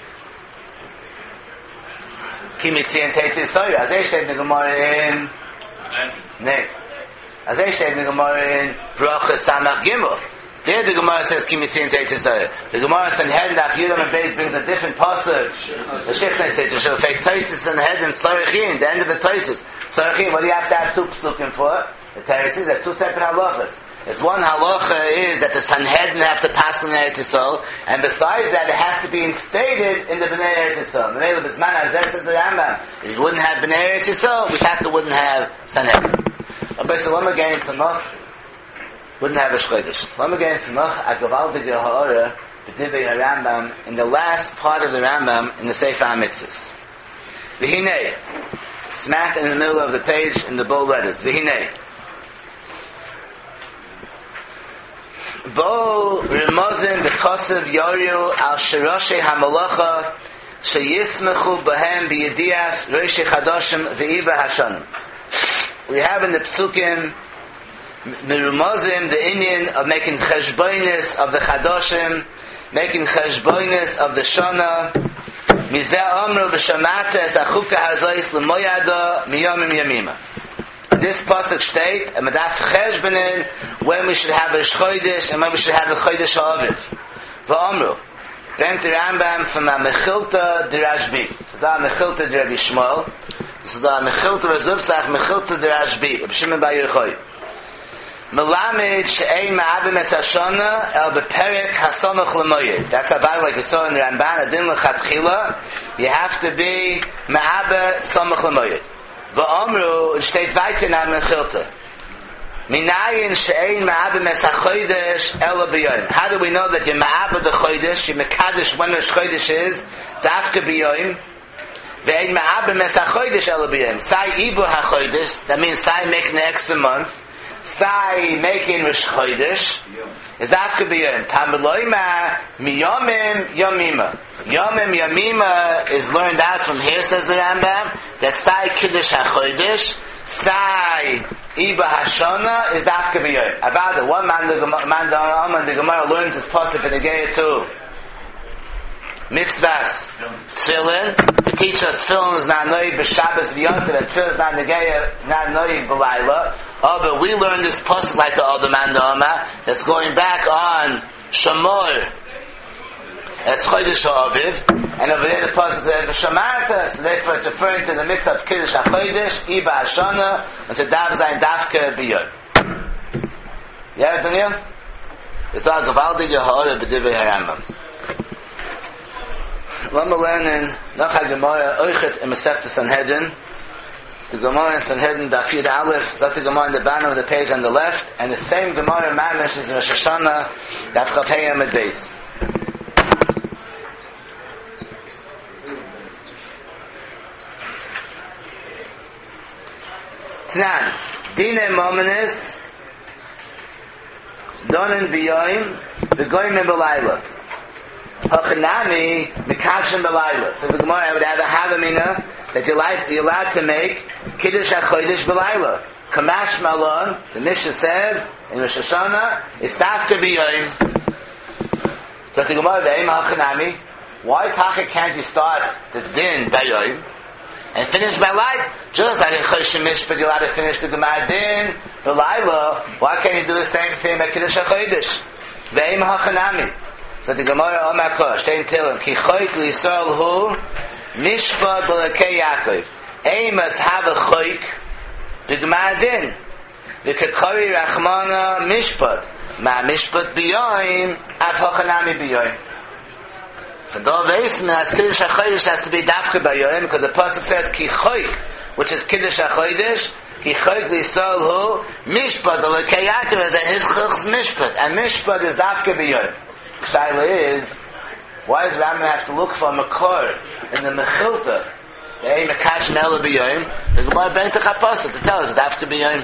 Kimitzi and Teitzis Soyer. As they steht in the Gemara in As they steht in the Gemara in Brachas Samach Gimel. There the Gemara says Kimitzi and Teitzis Soyer. The Gemara in Sanhedrin Daf Yudam and Beis brings a different passage. The Shechnes said to show fake Teitzis and Sanhedrin Tzorichin, the end of the Teitzis. Tzorichin, what do you have to have two psukim for? The Teitzis have two separate halachas. There's one halacha is that the Sanhedrin have to pass on Eretz Yisrael, and besides that, it has to be instated in the Bnei Eretz Yisrael. The Mele B'zman Hazeh says the Rambam, if you wouldn't have Bnei Eretz Yisrael, we wouldn't have Sanhedrin. Rabbi Salom again Tzemach wouldn't have a Shchodesh. Lama again Tzemach Agaval B'Gil Ha'ora B'Divei HaRambam in the last part of the Rambam in the Sefer HaMitzvos. V'hinei, smack in the middle of the page in the bold letters. V'hinei. Bo Rimozin B'Kosev Yoril Al Shiroshe HaMalacha Sheyismechu B'hem B'Yedias Roshei Chadoshim V'iba Hashanim. We have in the Psukim Mirumozim the Inyan of making Cheshbonis of the Chadoshim, making Cheshbonis of the Shana. Mizeh Omru B'Shamata Es Achuka Hazois L'Moyada Miyomim Yamima. This pasuk state a medaf cheshbonin when we should have a shchodesh and when we should have a chodesh ha'aviv. V'amru, then the Rambam from a mechilta de Rashbi. So da mechilta de Rabbi Shmuel. So da mechilta v'zuvtzach mechilta de Rashbi. Rabbi Shimon bar Yochai. Melamed she'ein ma'abim es hashana el beperek hasamach l'moyed. That's about like you saw in the Ramban. Adin l'chatchila. You have to be ma'abah samach l'moyed. V'amru, steht weiter in der Mechilta. Minayin she'ein ma'abim es ha-chodesh ela b'yoyim. How do we know that you're ma'abim the chodesh, you're mekadesh when the chodesh is, dafka b'yoyim, ve'ein ma'abim es ha-chodesh ela b'yoyim. Sai ibu ha-chodesh, that means sai making the extra month, sai making Rosh Chodesh, is dafka b'yoyim. Tamiloyma miyomim yomima. Yomim yomima is learned out from here, says the Rambam, that sai kiddush ha-chodesh, sai iba hashana is dafka b'yoyim. About one man the Gemara learns his pasuk in the Geya too. Mitzvahs, tefillin. To teach us tefillin is not noig b'Shabbos v'yontiv, and tefillin is not noig b'layla. Oh, but we learned this pasuk like the other man that's going back on Shamor as Chodesh HaAviv, and over there the pasuk says Shamarta, so therefore it's referring to the mitzvah of Kiddush HaChodesh, Iba Hashana, and so Dav Zayin Davke B'Yom. Yeah, Daniel? It's all Gavaldige Ha'ora B'Divrei HaRambam. Lama learning nach HaGemara Oichet in Masechta Sanhedrin. The Gemara in Sanhedrin Daf Yud Aleph, that's the Gemara in the bottom of the page on the left, and the same Gemara Mamish is in Rosh Hashanah Daf Chav Hei Amud Beis. Tnan, Dine Momenis, Donen B'Yoyim, V'Goyim B'Layla. Hachanami, Mikachim B'Layla. Says the Gemara, I would have a Havamina that you're allowed to make Kiddush HaChodesh B'Layla. Kamash Malon, the Mishnah says, in Rosh Hashanah, Istafka B'Yoyim. So the Gemara, V'Eim Hachanami, why Taka can't you start the Din B'Yoyim and finish by light? Just like in Chodesh Mishpat, you're allowed to finish the Gemara Din B'Layla, why can't you do the same thing at Kiddush HaChodesh? V'Eim Hachanami. So the Gemara Omar Kosh, Tein Tilim, Ki Choyk L'Yisrael Hu, Mishpat L'Lekei Yaakov. Eimas have a Choyk, B'Gemara Din. V'Kekori Rachmana Mishpat. Ma Mishpat B'Yoyim, At Hachanami B'Yoyim. For the Veisman, as Kiddush HaChodesh has to be Dafka B'Yoyim, because the Pasuk says, Ki Choyk, which is Kiddush HaChodesh, Ki Choyk L'Yisrael Hu, Mishpat L'Lekei Yaakov, as in his Chilch's Mishpat. And Mishpat is Dafka B'Yoyim. Shaila is, why does Rambam have to look for a Makor in the Mechilta? They Mekash Mela B'Yoyim. The Gemara Beitach HaPasuk to tell us Dafka B'Yoyim.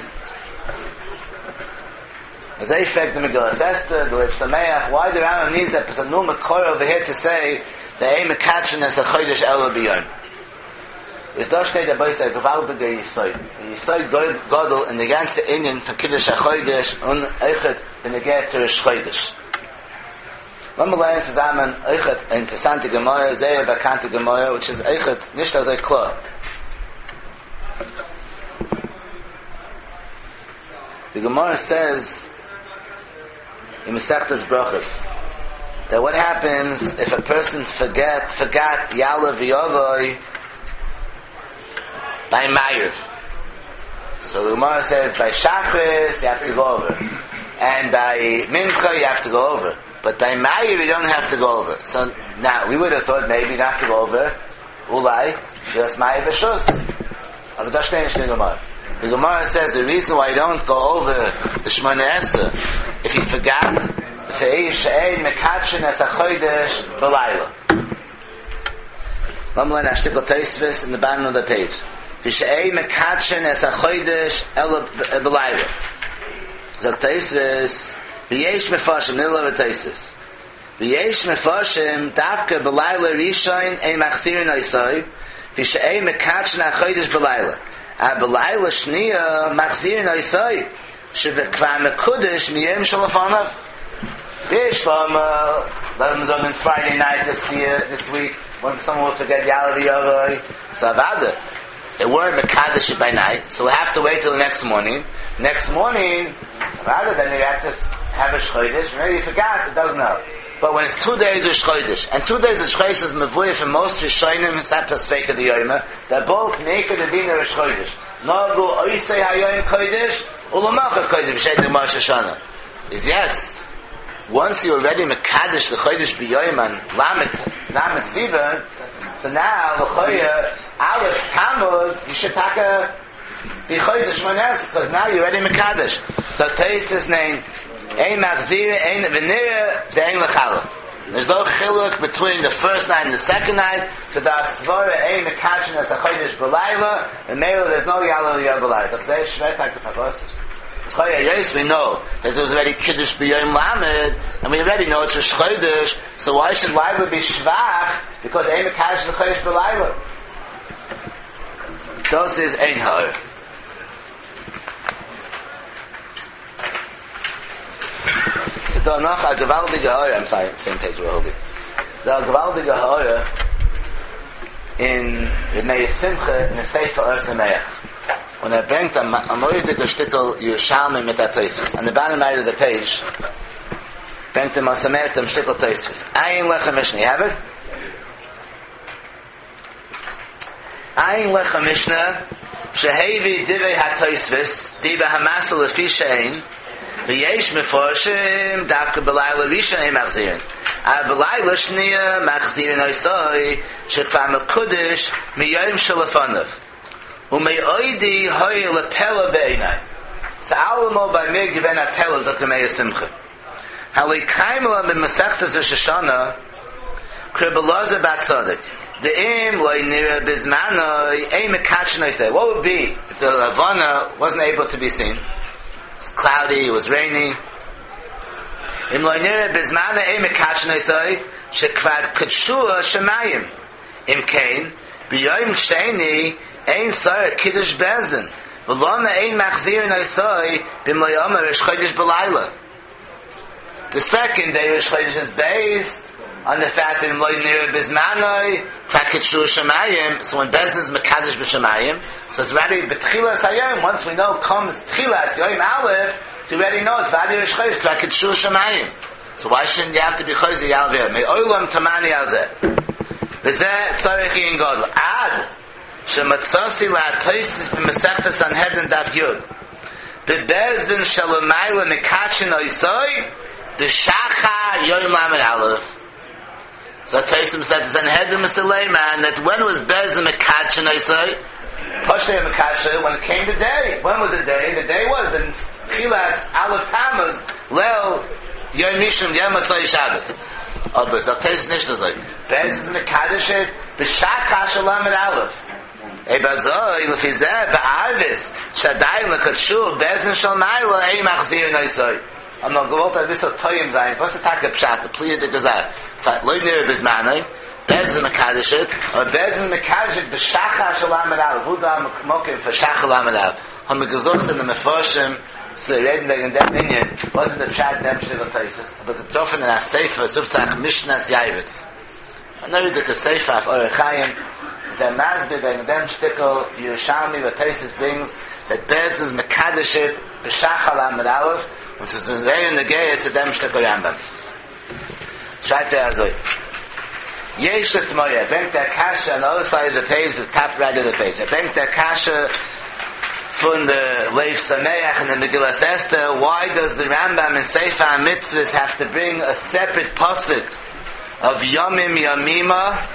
As they affect the Megillas Esther, the Lev Sameach, why the Rambam needs that there's a new Makor over here to say the Ei Mekachin as a Chodesh Ela B'Yoyim. Is da steht dabei sei gewaltige Yisoid. Yisoid Godel in the ganze Indien von Kiddush HaChodesh und Eichet in the Get to Rosh Chodesh. Wenn wir lernen zusammen Eichet, eine interessante Gemara, sehr bekannte Gemara, which is Eichet, nicht so klar. The Gemara says in Masechtas Brachos that what happens if a person forgot Yala V'Yavoi by Ma'ariv. So the Gemara says by Shachris you have to go over, and by Mincha you have to go over. But by Ma'ariv you don't have to go over. So now we would have thought maybe not to go over. Ulai just Ma'ariv B'Shus. Aber das steht nicht in der Gemara. The Gemara says the reason why you don't go over the Shemona Esrei, if you forgot, She'ein Mekachin Es HaChodesh B'Layla. Lamlan Ashtikol Tosfos in the bottom of the page. She'ein Mekachin Es HaChodesh B'Layla. Zok Tosfos. V'yesh mefarshim, nilo v'taisis. V'yesh mefarshim, davka b'layla rishon, ein machzirin oisoi, v'she'ei mekachin ha'chodesh b'layla. B'layla shniya, machzirin oisoi, shevekva mekudesh miyem shalafanav. V'yesh let them on Friday night this week, when someone will forget Yalav Yavoi, so avada. They weren't Mekadesh by night, so we'll have to wait till the next morning. Next morning, rather than you have to have a Shchodesh, maybe you forgot, it doesn't help. But when it's 2 days of Shchodesh, and 2 days of Shchodesh is Mevuye for most Rishonim, it's not just fake of the Yoyma, they're both naked and being a Shchodesh. Nagu Oisei HaYoyim Kodesh, Ulamachah Kodesh, V'shedim Rosh Hashanah. Is jetzt, once you're already Mekadesh, the Chodesh B'Yoyim, and Lamet Ziva, so now, L'choya, Aleph, Tammuz, you should take a B'chodesh Shmones, because now you're already Mekadesh. So Teisus name, Ein Machzir, Ein V'nira, Ein L'chala. There's no chiluk between the first night and the second night, so the Asvara, Ein Mekachin, as a Chodesh B'Layla, and maybe there's no Yala Yah B'Layla. So Zeh Shvet HaKafakos. Yes, we know that there was already Kiddush B'Yom Lamed, and we already know it's Rosh Chodesh, so why should Layla be Shvach? Because Ein Mekachin, Chodesh B'Layla. Das ist ein Haar. So da noch a gewaltige Haar, I'm sorry, same page we're holding. Da a gewaltige Haar in the Meir Simcha in the Sefer Or Sameach. when bringt am moide der Stickel Yerushalmi mit der Tosfos. On the bottom right of the page, bringt am Asamet am Stickel Tosfos. Ayin Lecha Mishnah, you have it? Ayin Lecha Mishnah, Shehevi Divei HaTosfos, Diba Hamasa Lefi Shein, V'yesh Meforshim, Davka B'layla Rishon Ei Machzirin. B'layla Shniya Machzirin Oisoi, Shekva Mekudish, Miyayim Shalafanav. Ume'oidi Hoy Lepela Be'inai. Sa'alamo by me given a Pela Zakamei Simcha. Halei Kaimela B'Masechtas Rosh Hashanah, Kribalaza Batzadik. The aim loy nira bizmano aim mekachin. I say, what would be if the Lavana wasn't able to be seen? It's cloudy, it was rainy. Im loy nira bizmano aim mekachin. I say, shekvad kutshua shemayim. Im kain b'yoyim ksheni ain sar kiddush bezdin. V'loma ain machzirin. I say b'im loyama rish chodesh b'layla. The second day rish chodesh is based on the fact that in loy nira bizmanoi fakitshu shemayim. So when Bezdin is mekadosh b'shemayim, so it's ready b'tchilas hayom. Once we know comes tchilas yoyim aleph, to already know it's vadi rish chodesh fakitshu shemayim. So why shouldn't you have to be chozi yalveh? Me olam tamani alzeh. V'zeh tzarich yin godl ad shematzasi la'atoysis b'mesechtas Sanhedrin daf yud b'Bezdin shalomayla mekachin oisoi b'shacha yoyim lamed aleph. So Taisim said, Sanhedrin Mr. Layman, that when was Bezdin Mekachin, I say? Poshnei Mekachin, when it came the day. When was the day? The day was in Chilas Aleph Tammuz, Leil Yom Mishum Yom Matzai Shabbos. Aber so Taisim nicht so. Bezdin Mekachin, B'shach Hashalam et Aleph. Ebazoi, Lefizeh, Ba'avis, Shadai Lekatshu, Bezdin Shalmayla, Ei Machzir, I say. I'm not going to be so toyim zayin. What's the taka pshat? The plea of the gazar. Loy nir bizmanai, Bezdin mekadeshit, or Bezdin mekadeshit b'shacha shalam elav. Huda mokim for shacha lam elav. Ham gezocht in the meforshim, so reden wegen dem Inyan, wasn't the pshat dem shtil taisis, but getroffen in a seifa, sufsach mishnas yaivitz. I know the seifa of Orechayim, the mazbe wegen dem shtikol Yerushalmi, what taisis brings, that Bezdin is mekadeshit b'shacha lam elav. Und es ist ein sehr in der Gehe zu dem Stück Rambam. Schreibt also, Yesh the Tmoya, bringt der Kasha on the other side of the page, the top right of the page. Bringt der Kasha von der Leif Sameach and the Megillas Esther. Why does the Rambam in Sefer HaMitzvahs have to bring a separate pasuk of Yomim Yamima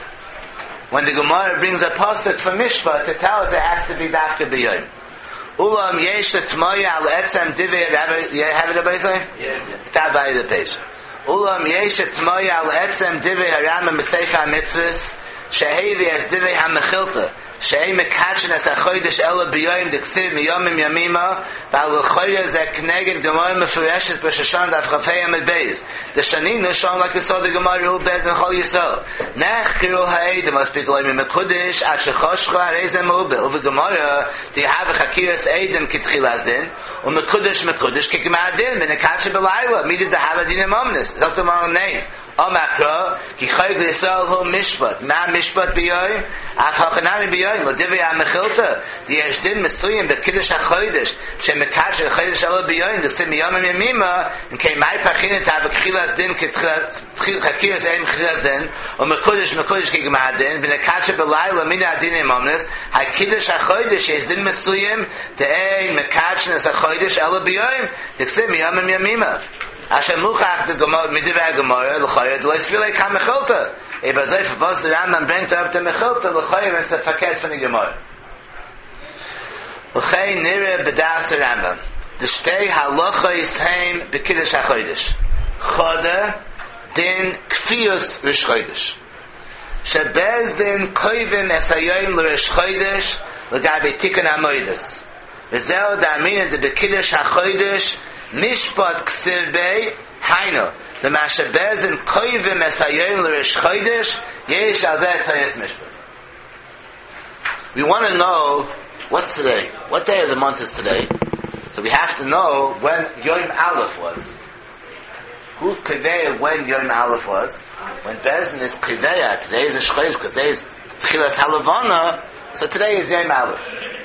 when the Gemara brings a pasuk for Mishpah to tell us it has to be Dafka B'Yom? Ulam yesh tmoya al etzem divei. You have it, Rabbi Yisrael? Yes. Top by the page. Ulam yesh tmoya al etzem divei haRambam b'Sefer HaMitzvos shehevi as divei hamechilta shei mekachin as hachodesh ela b'yoyim d'ksiv miyomim yamima v'al l'choyre zeh kneged Gemara mefureshet b'Shoshan daf chafei amid beis. The Shanina shown like we saw the Gemara Yul Bez and Chol Yisrael. Nech kiru ha'edim must be gloim mekudish at shechoshcha harezem u'be. Over Gemara, do you have a chakiras edim kitchilas din? Or mekudish kikmadin b'nekatche b'layla midid to have a din imomnis. It's up to my own name. Omakro ki chayk Yisrael hu mishpat. Ma mishpat b'yoyim ach hachanami b'yoyim l'divei ha'mechilta. The yesh din mesuyim b'kiddush ha'chodesh shemekatche ha'chodesh ela b'yoyim d'sim yomim yamima and kei mai pachin to have a chilas din chakiras edim chilas din or mekudish kikmadin b'nekatche b'layla midid din imomnis ha'kiddush ha'chodesh yesh din mesuyim te'ein mekatche ha'chodesh ela b'yoyim d'sim yomim yamima. Hashem muchach the Gemara midivei Gemara l'chayir l'isvilei kamechilta. Ebazoi for the Rambam bringt up the mechilta l'chayir it's a faket from the Gemara. L'chei nire b'das Rambam. The shtei halacha yisheim b'kiddush hachodesh. Choda din kfiyus rish chodesh. Shebezdin koivim es hayoyim l'rish chodesh l'gabe tikkun hamoedes. V'zeo da'amin de b'kiddush hachodesh Mishpat ksivbei haino. The mashabez in koivim es hayoyim l'rish chodesh yesh azeh tayis mishpat. We want to know what's today. What day of the month is today? So we have to know when Yom Aleph was. Who's Kiveya when Yom Aleph was? When Bezdin is Kiveya. Today is a Shchodesh because today is Tchilas Halavana. So today is Yom Aleph.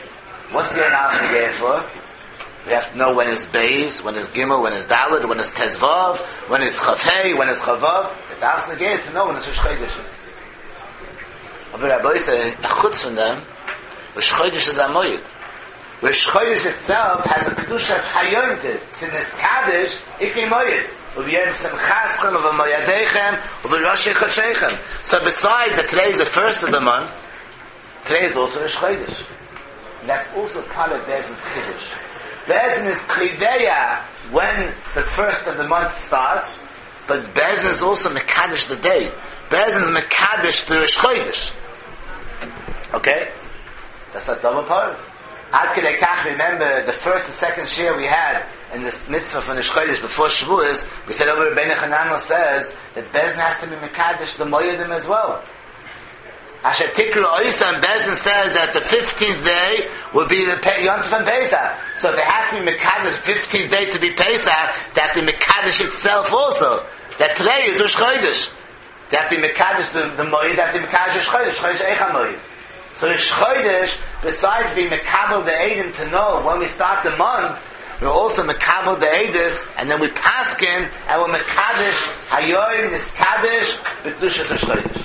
What's the Alf Negeh for? We have to know when is Beis, when is Gimel, when is Daled, when is Tezvav, when is Chavhei, when is Chavav. It's Alf Negeh to know when it's Rosh Chodesh is. Aber Rabbi say, a chutz from them, Rosh Chodesh is a moed. Rosh Chodesh itself has a Kedushas Hayointed. It's in this Kaddish, Ikri moed. Uv'yem Simchaschem, Uv'moyadechem, Uv'roshi Chodshechem. So besides that today is the first of the month, today is also Rosh Chodesh. And that's also part of Bezin's Kiddush. Bezin is Kriveya when the first of the month starts, but Bezin is also Mekadosh the day. Bezin is Mekadosh the Rosh Chodesh. Okay? That's a double part. Ad Kedei Kach, remember the first and second share we had in this mitzvah for Rosh Chodesh before Shavuos, we said over Rebbeinu Chananel says that Bezin has to be Mekadosh the Moedim as well. Asher Tikru Oisa, and Bezin says that the 15th day will be the Yom Tov and Pesach. So they have to be Mekadosh the 15th day to be Pesach, they have to be Mekadosh itself also. That today is Rosh Chodesh. They have to be Mekadosh the Moed, they have to be Mekadosh Rosh Chodesh, Chodesh Eicha Moed. So Rosh Chodesh, besides being Mekabel the Eidim to know when we start the month, we're also Mekabel the Eidis, and then we paskin, and we're Mekadosh Hayoim Niskadosh B'Kedushas Rosh Chodesh.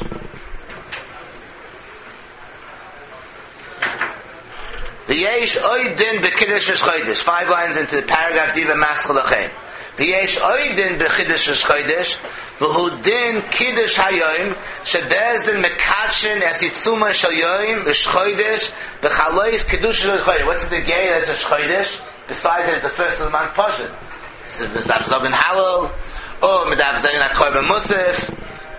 V'yesh oidin b'kiddush Rosh Chodesh. 5 lines into the paragraph Diva Maschal Lachem. V'yesh oidin b'kiddush Rosh Chodesh. V'hu din kiddush hayoim. Shebezdin mekadshin es yitzuma shel yoim Rosh Chodesh. B'chalois kiddush Rosh Chodesh. What's the gay as Rosh Chodesh? Besides it is the first of the month Pashat. So Midav Zogin Halal. Or Midav Zogin HaKorban Musaf.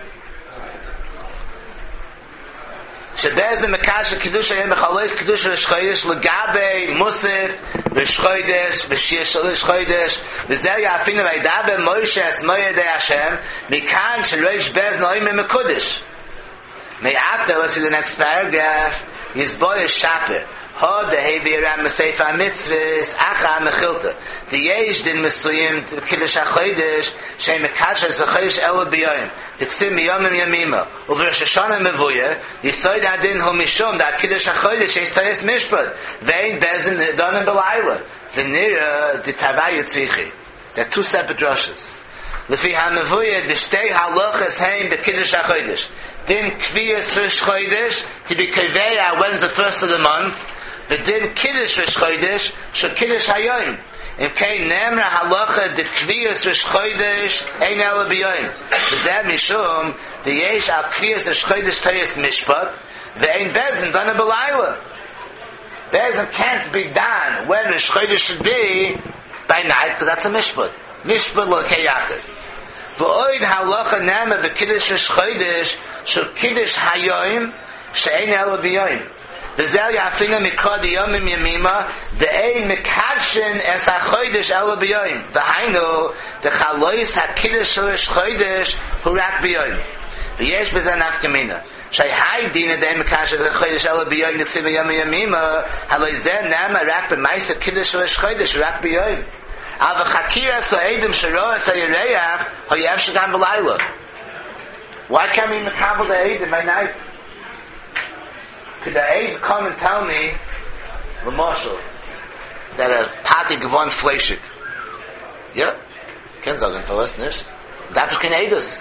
Shebez the Mekadosh Kiddush Hayom B'Chalois Kiddush Rosh Chodesh L'Gabe Musaf Rosh Chodesh B'Shir Rosh Chodesh V'Zeh Yafinu V'Yidaber Moshe Es Moedei Hashem Mikan Sh'Rosh Bez Noim Mekudesh. Me'ata, let's see the next paragraph. Yizboy Shaper. Ha dehevi aram Sefer Mitzvahs Acha Mechilta. The Yesh Din Mesuyim Kiddush HaChodesh Shem Mekadosh HaChodesh Elo B'Yoyim. Tiksim Miyomim Yamima. Over Rosh Hashanah Mevuya, Yisoid Adin Hu Mishum Da Kiddush HaChodesh Sheis Toyes Mishpat. Vein Bezin Donim B'Layla. V'nira D'Tavai Yitzrichi. They're two separate drushes. Lefi HaMevuya D'Shtei Halachas Heim B'Kiddush HaChodesh. Din Kviyas Rosh Chodesh to be Kaveya when's the first of the month. But then Kiddush Rosh Chodesh, so Kiddush Hayoim. If Kain Nemra Halacha the Kviyas Rosh Chodesh Ein Ela B'Yoim. V'zeh Mishum the Yesh Al Kviyas Rosh Chodesh Toyes Mishpat Ve'ein Bezin Dana B'Layla. Bezin can't be done when Rosh Chodesh should be by night, because that's a Mishpat. Mishpat L'Kei Yaakov. V'oid Halacha Nemra B'Kiddush Rosh Chodesh so Kiddush Hayoim She'ein Ela B'Yoim. V'zel Yafina Mikra D'Yomim Yamima De'ein Mekadshin Es HaChodesh Ela B'Yoim V'hainu D'Chalois HaKiddush Rosh Chodesh Hu Rak B'Yoim V'yesh B'zeh Nafkamina Shei Hai Dina De'ein Mekadshin Es HaChodesh Ela B'Yoim N'chsiv Yomim Yamima Haloi Zeh Nama Rak B'Maisa Kiddush Rosh Chodesh Rak B'Yoim Ava Chakira So Eidim Sharo So Yereach Hoyev Shagam B'Layla. Why can't we Mekabel the Eidim by night? Could the Eid come and tell me, the marshal, that a party gewon Fleischig? Yeah? Ken sagen für was nicht? Dazu kein Eidus.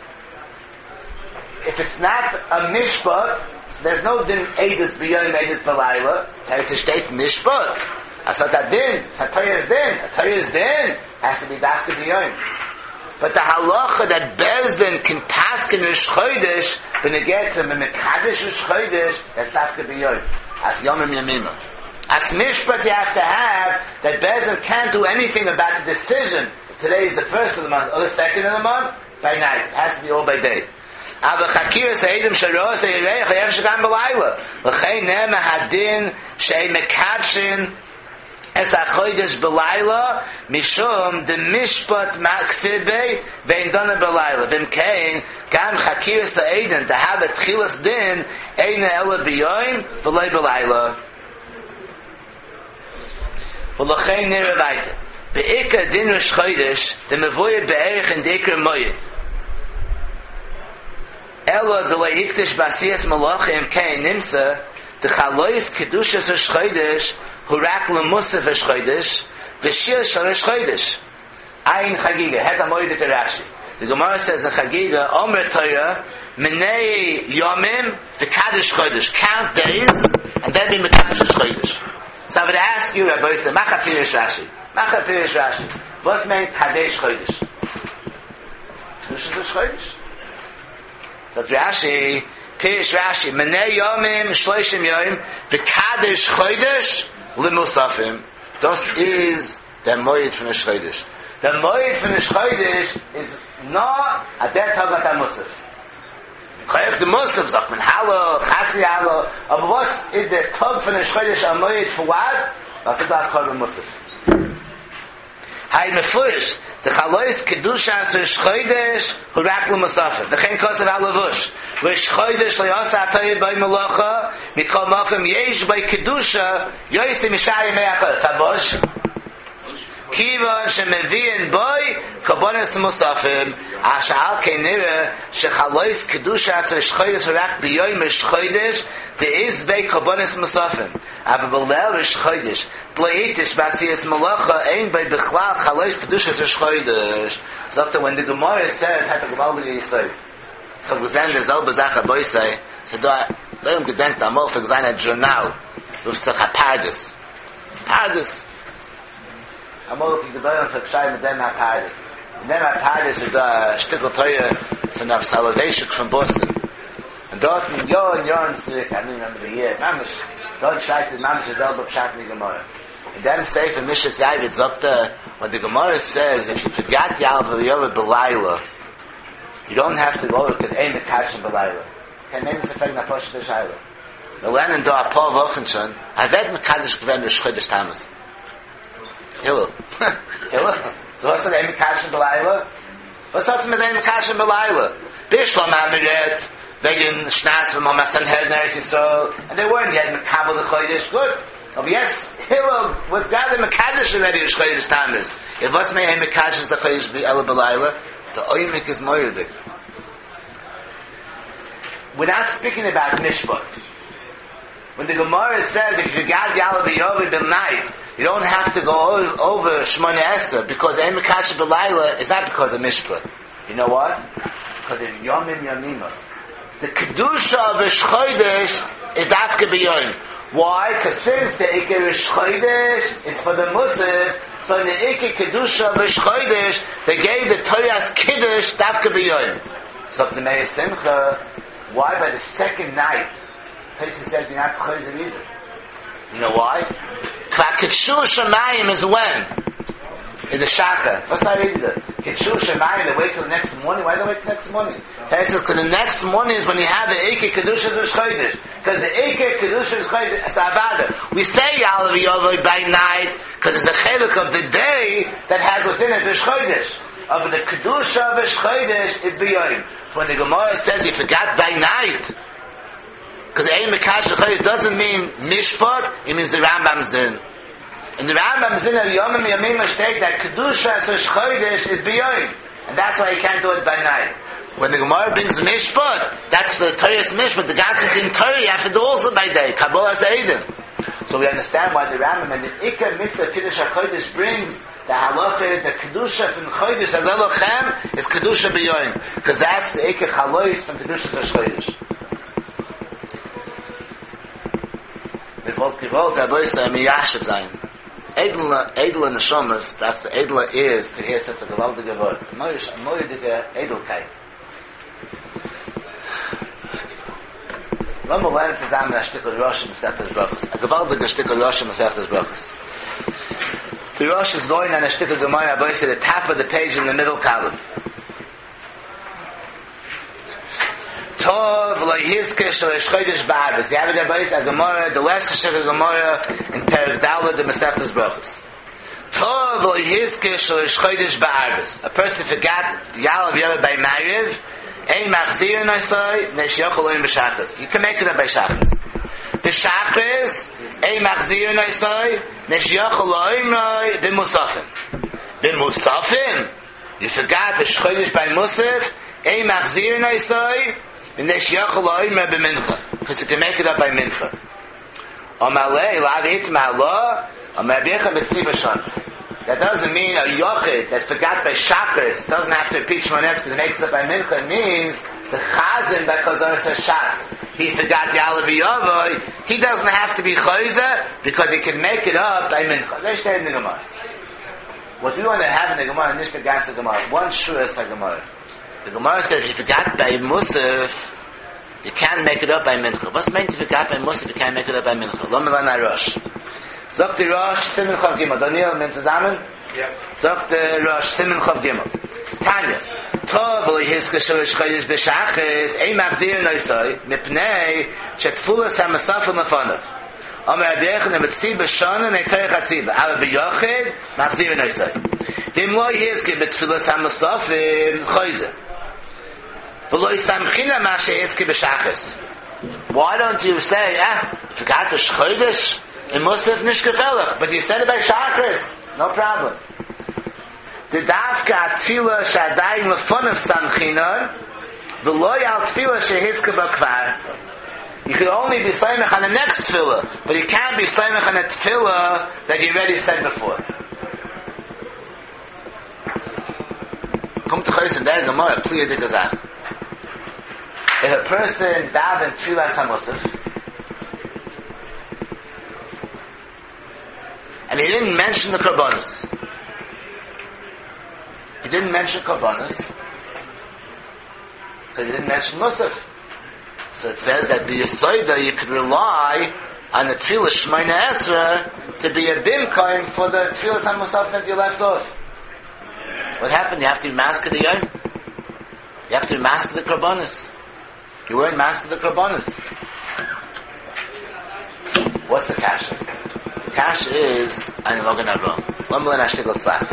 If it's not a mishpat, so there's no din Eidus b'yoyim Eidus b'layla, it's a state mishpat. So that din, so Torah is din. A Torah is din, has to be dafka b'yoyim. But the halacha that Bezdin can pass in Rosh Chodesh, when you get to the Mekadosh Rosh Chodesh, that's not going to be Yom. As Yomim Yamima. As Mishpat you have to have, that Bezdin can't do anything about the decision. Today is the first of the month, or the second of the month, by night. It has to be all by day. Aber Chakir Seidim Sharo Seirech Hayev Shagam B'Layla. L'chein Nema Hadin Shei Mekadshin Es HaChodesh B'Layla Mishum De Mishpat Maksibe Vein Dona B'Layla Vim Kain Gam Chakiras Ta'edin To have a Tchilas Din Eina Ela B'Yoim V'Loi B'Layla V'Lochein Nira Vaita Be'ika Din Rosh Chodesh De Mevoye Be'erich In Dekra Moyed Ela De Le'iktish Basiyas Malachim Kain Nimsa De Chalois Kedushas Rosh Chodesh Hurak lemusaf es chodesh, v'shir shalosh chodesh. Ein chagiga, het amoyde to Rashi. The Gemara says in Chagiga, Omer Torah, Menei Yomim, v'kadosh chodesh. Count days, and then be mekadosh chodesh. So I would ask you, Rabbi Yisrael, Macha Pirish Rashi. Macha Pirish Rashi. What's mean kadosh chodesh? Kadosh chodesh. So Rashi, Pirish Rashi, Menei Yomim, Shloshim Yom, v'kadosh chodesh, Limusafim. Das is the moed from the chodesh. The moed from the chodesh is not at that time at Musaf. Chayef the Musaf sagt man Hallo, Chatzi Hallo, aber was ist der Tag von der chodesh a moed for what? Was ist da called Musaf? Hay mefurish, the chalois kedushas for chodesh hurak l'musafim. The chen kosev alavush. Vish chodesh liyasa atayim by melacha, mikol machem yesh by kedusha, yoysim mishayim me'achot. Tabosh? Kivan shemevi'in boy kabonis musafim ashal kenira shechalois kedushas v'shchodesh rak b'yoyim v'shchodesh de'iz bei kabonis musafim aber b'leil v'shchodesh b'leitish b'asiyas malacha ein bei b'chlal chalois kedushas v'shchodesh. So when the Gemara says hat the Gemara yisay chavuzan lezal b'zacha boisay so do I gedenkt amol for seine journal with tzach pardes amol if the Gemara for Pshai mit dem pardes. Then my pardes is a shtickle toya from the Salvation from Boston. And dort in Jon zurück, I don't remember the year, Mamish, dort schreibt Mamish is elbow pshat in the Gemara. In them Sefer Mishas Yavid sagt when the Gemara says, if you forgot Yalav V'Yova B'Layla, you don't have to go because ain't the Kachin B'Layla. Okay, maybe it's a fact na Poshet Shayla. The Lenin do a Paul Wochenschon, I werd Mekadosh Gwen Rishchodesh Tamas. Hillel. So what's the name of Kashin B'Layla? What's the name of Kashin B'Layla? Bishlam Amiret, wegen Shnas from Hamasan Hedner Yisrael, and they weren't yet Mekabel the Chodesh. Good. Oh yes, Hillel was gathered Mekadosh already in Chodesh Tamas. It was me Mekadosh the Chodesh B'Layla. The Oymek is Moyerdik. We're not speaking about Mishpat. When the Gemara says if you got Yalav V'Yova B'Night, you don't have to go over Shmona Esrei because Ein Mekadosh B'Layla is not because of Mishpat. You know what? Because of Yomim Yamima. The Kedusha of Rish Chodesh is Dafka B'Yom. Why? Because since the Iker Rish Chodesh is for the Musaf, so in the Iker Kedusha of Rish Chodesh, they gave the Torah's Kiddush Dafka B'Yom. So the Meir Simcha, why by the second night, Pesach says you're not Chodesh either. You know why? K'shur Shemayim is when? In the Shachar. What's that reading there? K'shur Shemayim, they wait till the next morning. Why do they wait till the next morning? It says because the next morning is when you have the Eikeh Kedushas Rish Chodesh. Because the Eikeh Kedushas Rish Chodesh is Avada. We say Yalav V'Yova by night because it's a chelik of the day that has within it Rish Chodesh. Of the Kedusha of Rish Chodesh is B'Yom. So when the Gemara says you forgot by night, because Ein Mekadosh Chodesh doesn't mean Mishpat, it means the Rambam's din. And the Rambam's din of Yomim Yamim state that Kedusha Rish Chodesh is B'Yom. And that's why you can't do it by night. When the Gemara brings Mishpat, that's the Torah's Mishpat. The Ganze Din Torah you have to do also by day. Kabbalah Seidin. So we understand why the Rambam and the Ikar Mitzvah Kiddush HaChodesh brings the halacha is the Kedusha from Chodesh as Elochem is Kedusha B'Yom. Because that's the Ikar Chalois from Kedusha Rish Chodesh. Mit Volk Gewalt, der Boy sei mir Yashiv sein. Edle Neshomas, that's the Edle ears, could hear such a gewaltige Wort. Moidige Edelkeit. Lass mal lernen zusammen ein Stück Rosh Masechtes Brachos. A gewaltige Stück Rosh Masechtes Brachos. The Rosh is going on a Stück Gemara, Boy say the top of the page in the middle column. Tov lo yizke shlosh chodesh ba'arvis. You have it there, boys, a Gemara, the last Shech Gemara in Perek Daled, the Masechtes Brachos. Tov lo yizke shlosh chodesh ba'arvis. A person forgot Yalav V'Yova by Ma'ariv, ein machzir naisai, nesh yochel oim b'shachas. You can make it up by shachas. B'shachas, ein machzir naisai, nesh yochel oim b'musafim. B'musafim? You forgot the chodesh by Musaf, ein machzir naisai, because you can make it up by mincha. That doesn't mean a yochid that forgot by shakris doesn't have to repeat Shmones because it makes it by mincha. It means the chazan by chazar says shatz. He forgot Yalav Yavoy. He doesn't have to be chayzer because he can make it up by mincha. They stay in the Gemara. What we want to have in the Gemara, Nishta Gans the Gemara, one shura is the Gemara. The Gemara says if you forgot by Musaf, you can't make it up by mincha. What's meant to forget by Musaf? You can't make it up by mincha. Lo milan Rosh. Sagt die Rosh, Simen Chav Gimel. Daniel, men zusammen? Ja. Sagt die Rosh, Simen Chav Gimel. Tanya. Tov, lo yizke sholish chodesh b'shachis, ein machzir noisoi, mipnei, shetfulas ha-masafel nafonav. Omer Rabbi Yochanan, metzib b'shona, mekoyach hatzib. Aber b'yochid, machzir noisoi. V'im lo yizke b'tfulas ha-masafel, choyze. V'lo yisamchina ma she'yizke b'shachis. Why don't you say, forgot the chodesh? In Musaf nish gefällig, but you said it by Shachris, no problem. The davka tefillah shadayin lefonav samchinon, v'lo yal tefillah shehizka b'kvar. You could only be saimach on the next tefillah, but you can't be saimach on a tefillah that you already said before. Come to Chaysin, there Gemara, clear the gazach. If a person daven tefillah samusaf, and he didn't mention the Karbonos. He didn't mention Karbonos because he didn't mention Musaf. So it says that b'Yesoida you could rely on the Tefillah Shemaina Esra to be a bimkoim for the Tefillah HaMusaf that you left off. What happened? You have to be masked the Yom. You have to be masked the Karbonos. You weren't masked the Karbonos. What's the kasha? Kash is an Mogen Avram. Lamlan Ashtig L'Tzlach.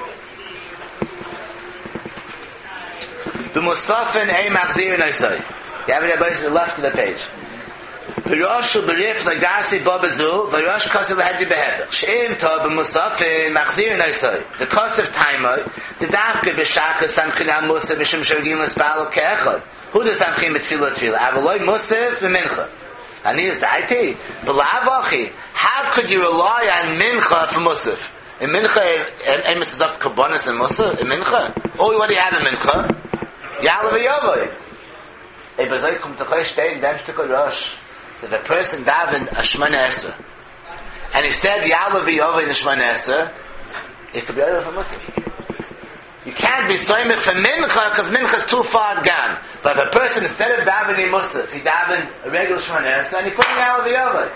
The Musafin Ein Machzir Noisoi. You have it at the left of the page. V'rosh u'berif l'garsi bo b'zul, v'rosh kosev l'hedi behedach. She'im to b'musafin Machzir Noisoi. The kosev taimoi, the davke b'shaka samchin ha-musaf b'shim shorgin l'sbalo ke'echad. Who does samchin b'tfilah tfilah? Avaloi musaf v'mincha. And he is the IT. But la'avachi, how could you rely on mincha for musaf? In mincha, em mitzvot karbonos and musaf? In mincha? Oh, what do you have in mincha? Yalav Yavoy. If a zay kum t'choy shtei in dem shtikol rosh, if a person davened a Shemana Esra, and he said Yalav Yavoy in the Shemana Esra, it could be over for musaf. You can't be soymich for mincha because mincha is too far gone. But if a person instead of davening musaf, he davened a regular Shemana Esra and he put in Yalav Yavoy.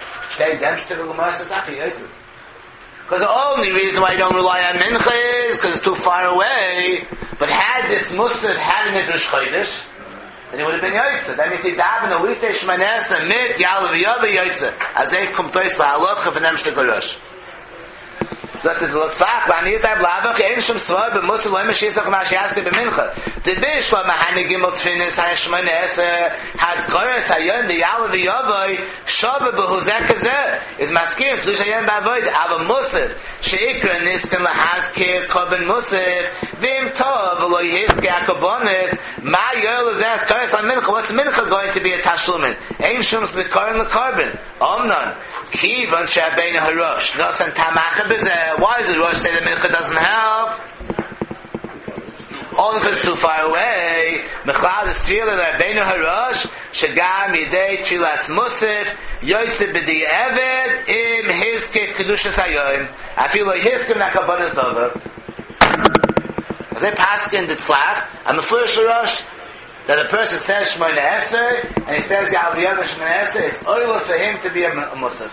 Because the only reason why you don't rely on mincha is because it's too far away. But had this musaf had an Idrush Chodesh, then it would have been Yotzeh. That means he davened a weekday Shemana Esra mit Yalav Yavoy Yotzeh. Azay kum tois la'alocha v'nem shtikol rosh. So that the L'Tzach, and he's like, Blavach, Ein Shem Svoi, but Musaf Loim Shizach Ma Shiaske B'mincha. The Bish Lo Mahani Gimel Tfinis, HaShemana Esra, Has Goyres Hayon, the Yalav Yavoy, Shove B'Huzek Hazeh, is Maskir, Flush Hayon B'Avoid, Ava Musaf, Sheikra Niskan Lahazkir, Koben Musaf, Vim Tov, Lo Yizke Akabonis, Ma Yoel Zez, Goyres HaMincha, what's Mincha going to be a Tashlumin? Ein Shem Zlikar and L'Karbin, Omnon, Kivan She'abein HaRosh, Nosan Tamacha B'Zeh, why does the Rosh say that mincha doesn't help? Only because it's too far away. Mechlad is tefillah Rabbeinu HaRosh shegam yidei tfilas musaf yoytze b'di eved im hizke kedushas hayoyim afilo hizke v'nakabonis nova. As they pass in the tzlach, and the first Rosh that a person says Shemona Esrei and he says Yalav Yavoy Shemona Esrei, it's oil for him to be a musaf.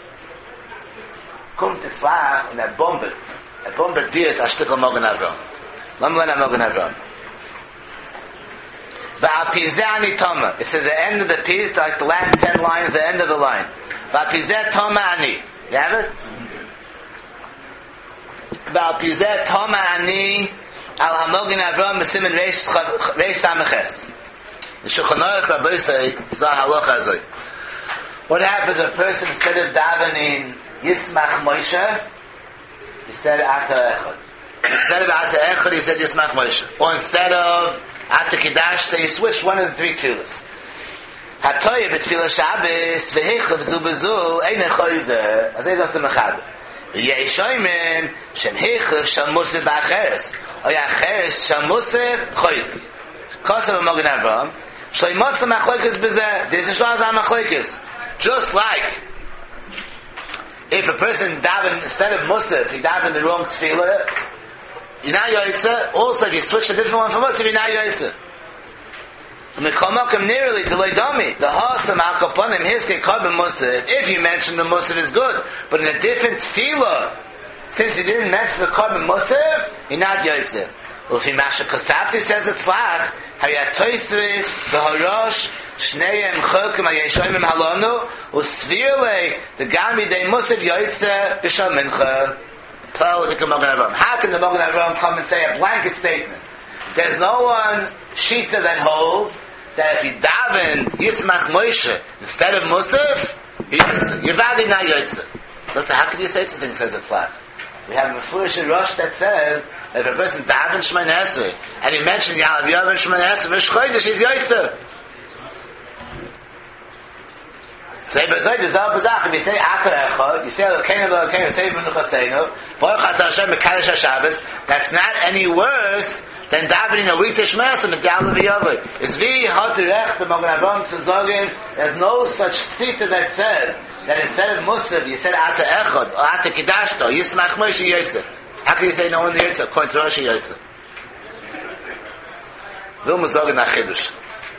Kommt jetzt wahr und bombet wird ein Stück Mogen Avram. Lamlan Mogen Avram. Va'al ani toma. It says the end of the piece, like the last 10 lines, the end of the line. Va'al toma ani. You have it? Va'al toma ani al ha-Mogen Avram b'simen reish sameches. The Shulchan Aruch Rabbi say, it's not halacha azay. What happens if a person, instead of davening Yismach Moshe, he said Ata Echad. Instead of Ata Echad, he said Yismach Moshe. Or instead of Ata Kedash, he switched one of the three tefillas. Hatoye betfila Shabbos vehichlav zu bezu ein choyze. Also sagt der Mechade. Yeishoimim shem hichlav shal musaf ba'acheres. Oya acheres shal musaf choyze. Kosav Magen Avraham. Shloi motzah machlokes bezeh. This is shloaz machlokes. Just like if a person daven instead of musaf, he daven the wrong tefillah, you're not yoytze. Also, if you switch a different one from musaf, you're not yoytze. Nearly the loydami, the hasam al kaponim hiske carbon musaf. If you mention the musaf is good, but in a different tefillah, since you didn't mention the carbon musaf, you're not yoytze. Well, if you masha kasafti says it's lach, hayat toisris v'harash shneihem chokim hayeshoimim halonu usvirle the gami de musaf yoytze b'shal mincha. How can the Magen Avraham come and say a blanket statement? There's no one shita that holds that if he davened Yismach Moshe instead of Musaf, you're valid not Yotze. So how can you say something says it's like? We have a Mefurish Rosh that says that if a person davened Shemon Esrei and he mentioned Yalav Yalav and Shemon Esrei Vish Chodesh, he's Yotze. So if you say Akar Echad, you say Elokeinu Elokeinu, say Menuchaseinu, Baruch Atah Hashem Mekadosh HaShabbos, that's not any worse than davening a week to Shmasa mit Yalav Yalav. It's wie hat die Recht, the Magen Avraham zu sagen, there's no such sita that says that instead of Musaf, you said Ata Echad, or Ata Kidashto, Yismach Moshe Yotze. How can you say no one Yotze? According to Rashi Yotze. Will man sagen nach Chidush.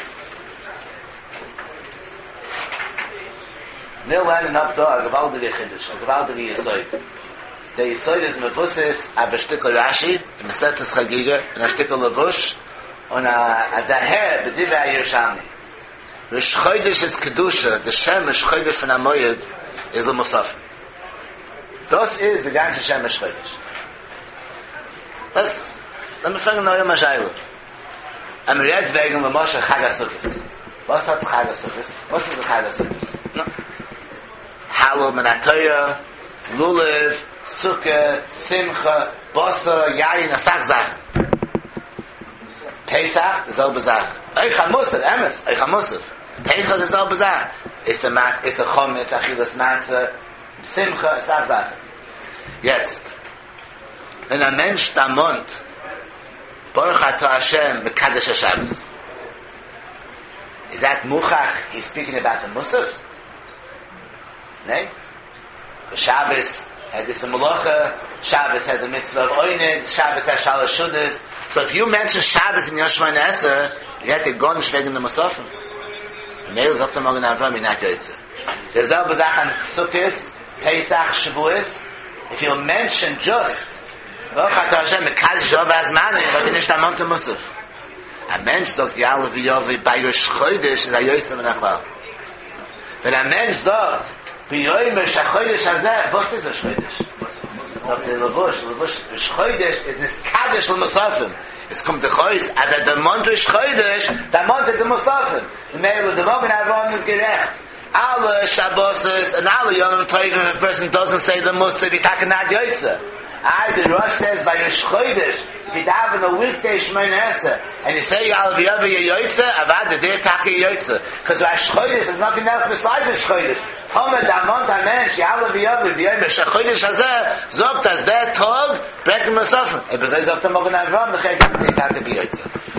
Nil lernen ab da, a gewaltige Chidush, a gewaltige Yisoid. Der Yisoid is mevusses a beshtikl Rashi, a mesetes Chagiga, and a shtikl Levush, und a daher, bedive a Yerushalmi. Rish Chodesh is Kedusha, the Shem Rish Chodesh from Amoyed is the Musaf. Das is the ganze Shem Rish Chodesh. Let me fangen neue Mashayla. Am red wegen the Moshe Chag HaSukkos. Was hat Chag HaSukkos? Was is the Chag HaSukkos? No. Halal, Menatoya, Lulav, Sukkah, Simcha, Bosa, Yayin, Asach Zachen. Pesach, the Zel Bezach. Eicha Musaf, Emes, Eicha Musaf. Eicha the Zel Bezach. It's a Chom, it's a Chilas Matzah, Simcha, Asach Zachen. Jetzt. Wenn ein Mensch da Mond, Baruch Atah Hashem, Mekadosh HaShabbos. Is that Muchach, he's speaking about the Musaf? No? The Shabbos has this Malacha, Shabbos has a mitzvah of Oinid, Shabbos has Shalosh Shudas. So if you mention Shabbos in Yoshman Esser, you have to go and wegen the Musafim. The male is often Magen Avraham, you're not Yotze. There's Zel Bezach on Sukkos, Pesach, Shavuos. If you mention just Baruch Atah Hashem, Mekadosh HaShabbos, but nicht am Mount Musaf. A Mensch sagt, Yalav Yalav, bei Rosh Chodesh, is a Yosem Menachlal. Wenn ein Mensch sagt, B'yoymer shachodesh hazeh, was is Rosh Chodesh? Sagt der Levush, Rosh Chodesh is niskadesh l'musafim. Es kommt der Chodesh, als der Mond Rosh Chodesh, der Mond hat der Musafim. The Meile, the Magen Avraham is gerecht. Alle Shabboses and alle Yom Tovim, if a person doesn't say the Musaf, he taken not Yotze. The Rosh says by Rosh Chodesh, if you daven a weekday Shemon Esrei, and you say Yalav Yalav Yotze, avad the day Taki Yotze, because Rosh Chodesh is nothing else besides Rosh Chodesh. Homer Damon Mensch Yalav Yalav B'Yom Shachodesh Hazeh zogt as der Tag bringt Musaf. But says of the Magen Avraham the Chayim Taki Yotze.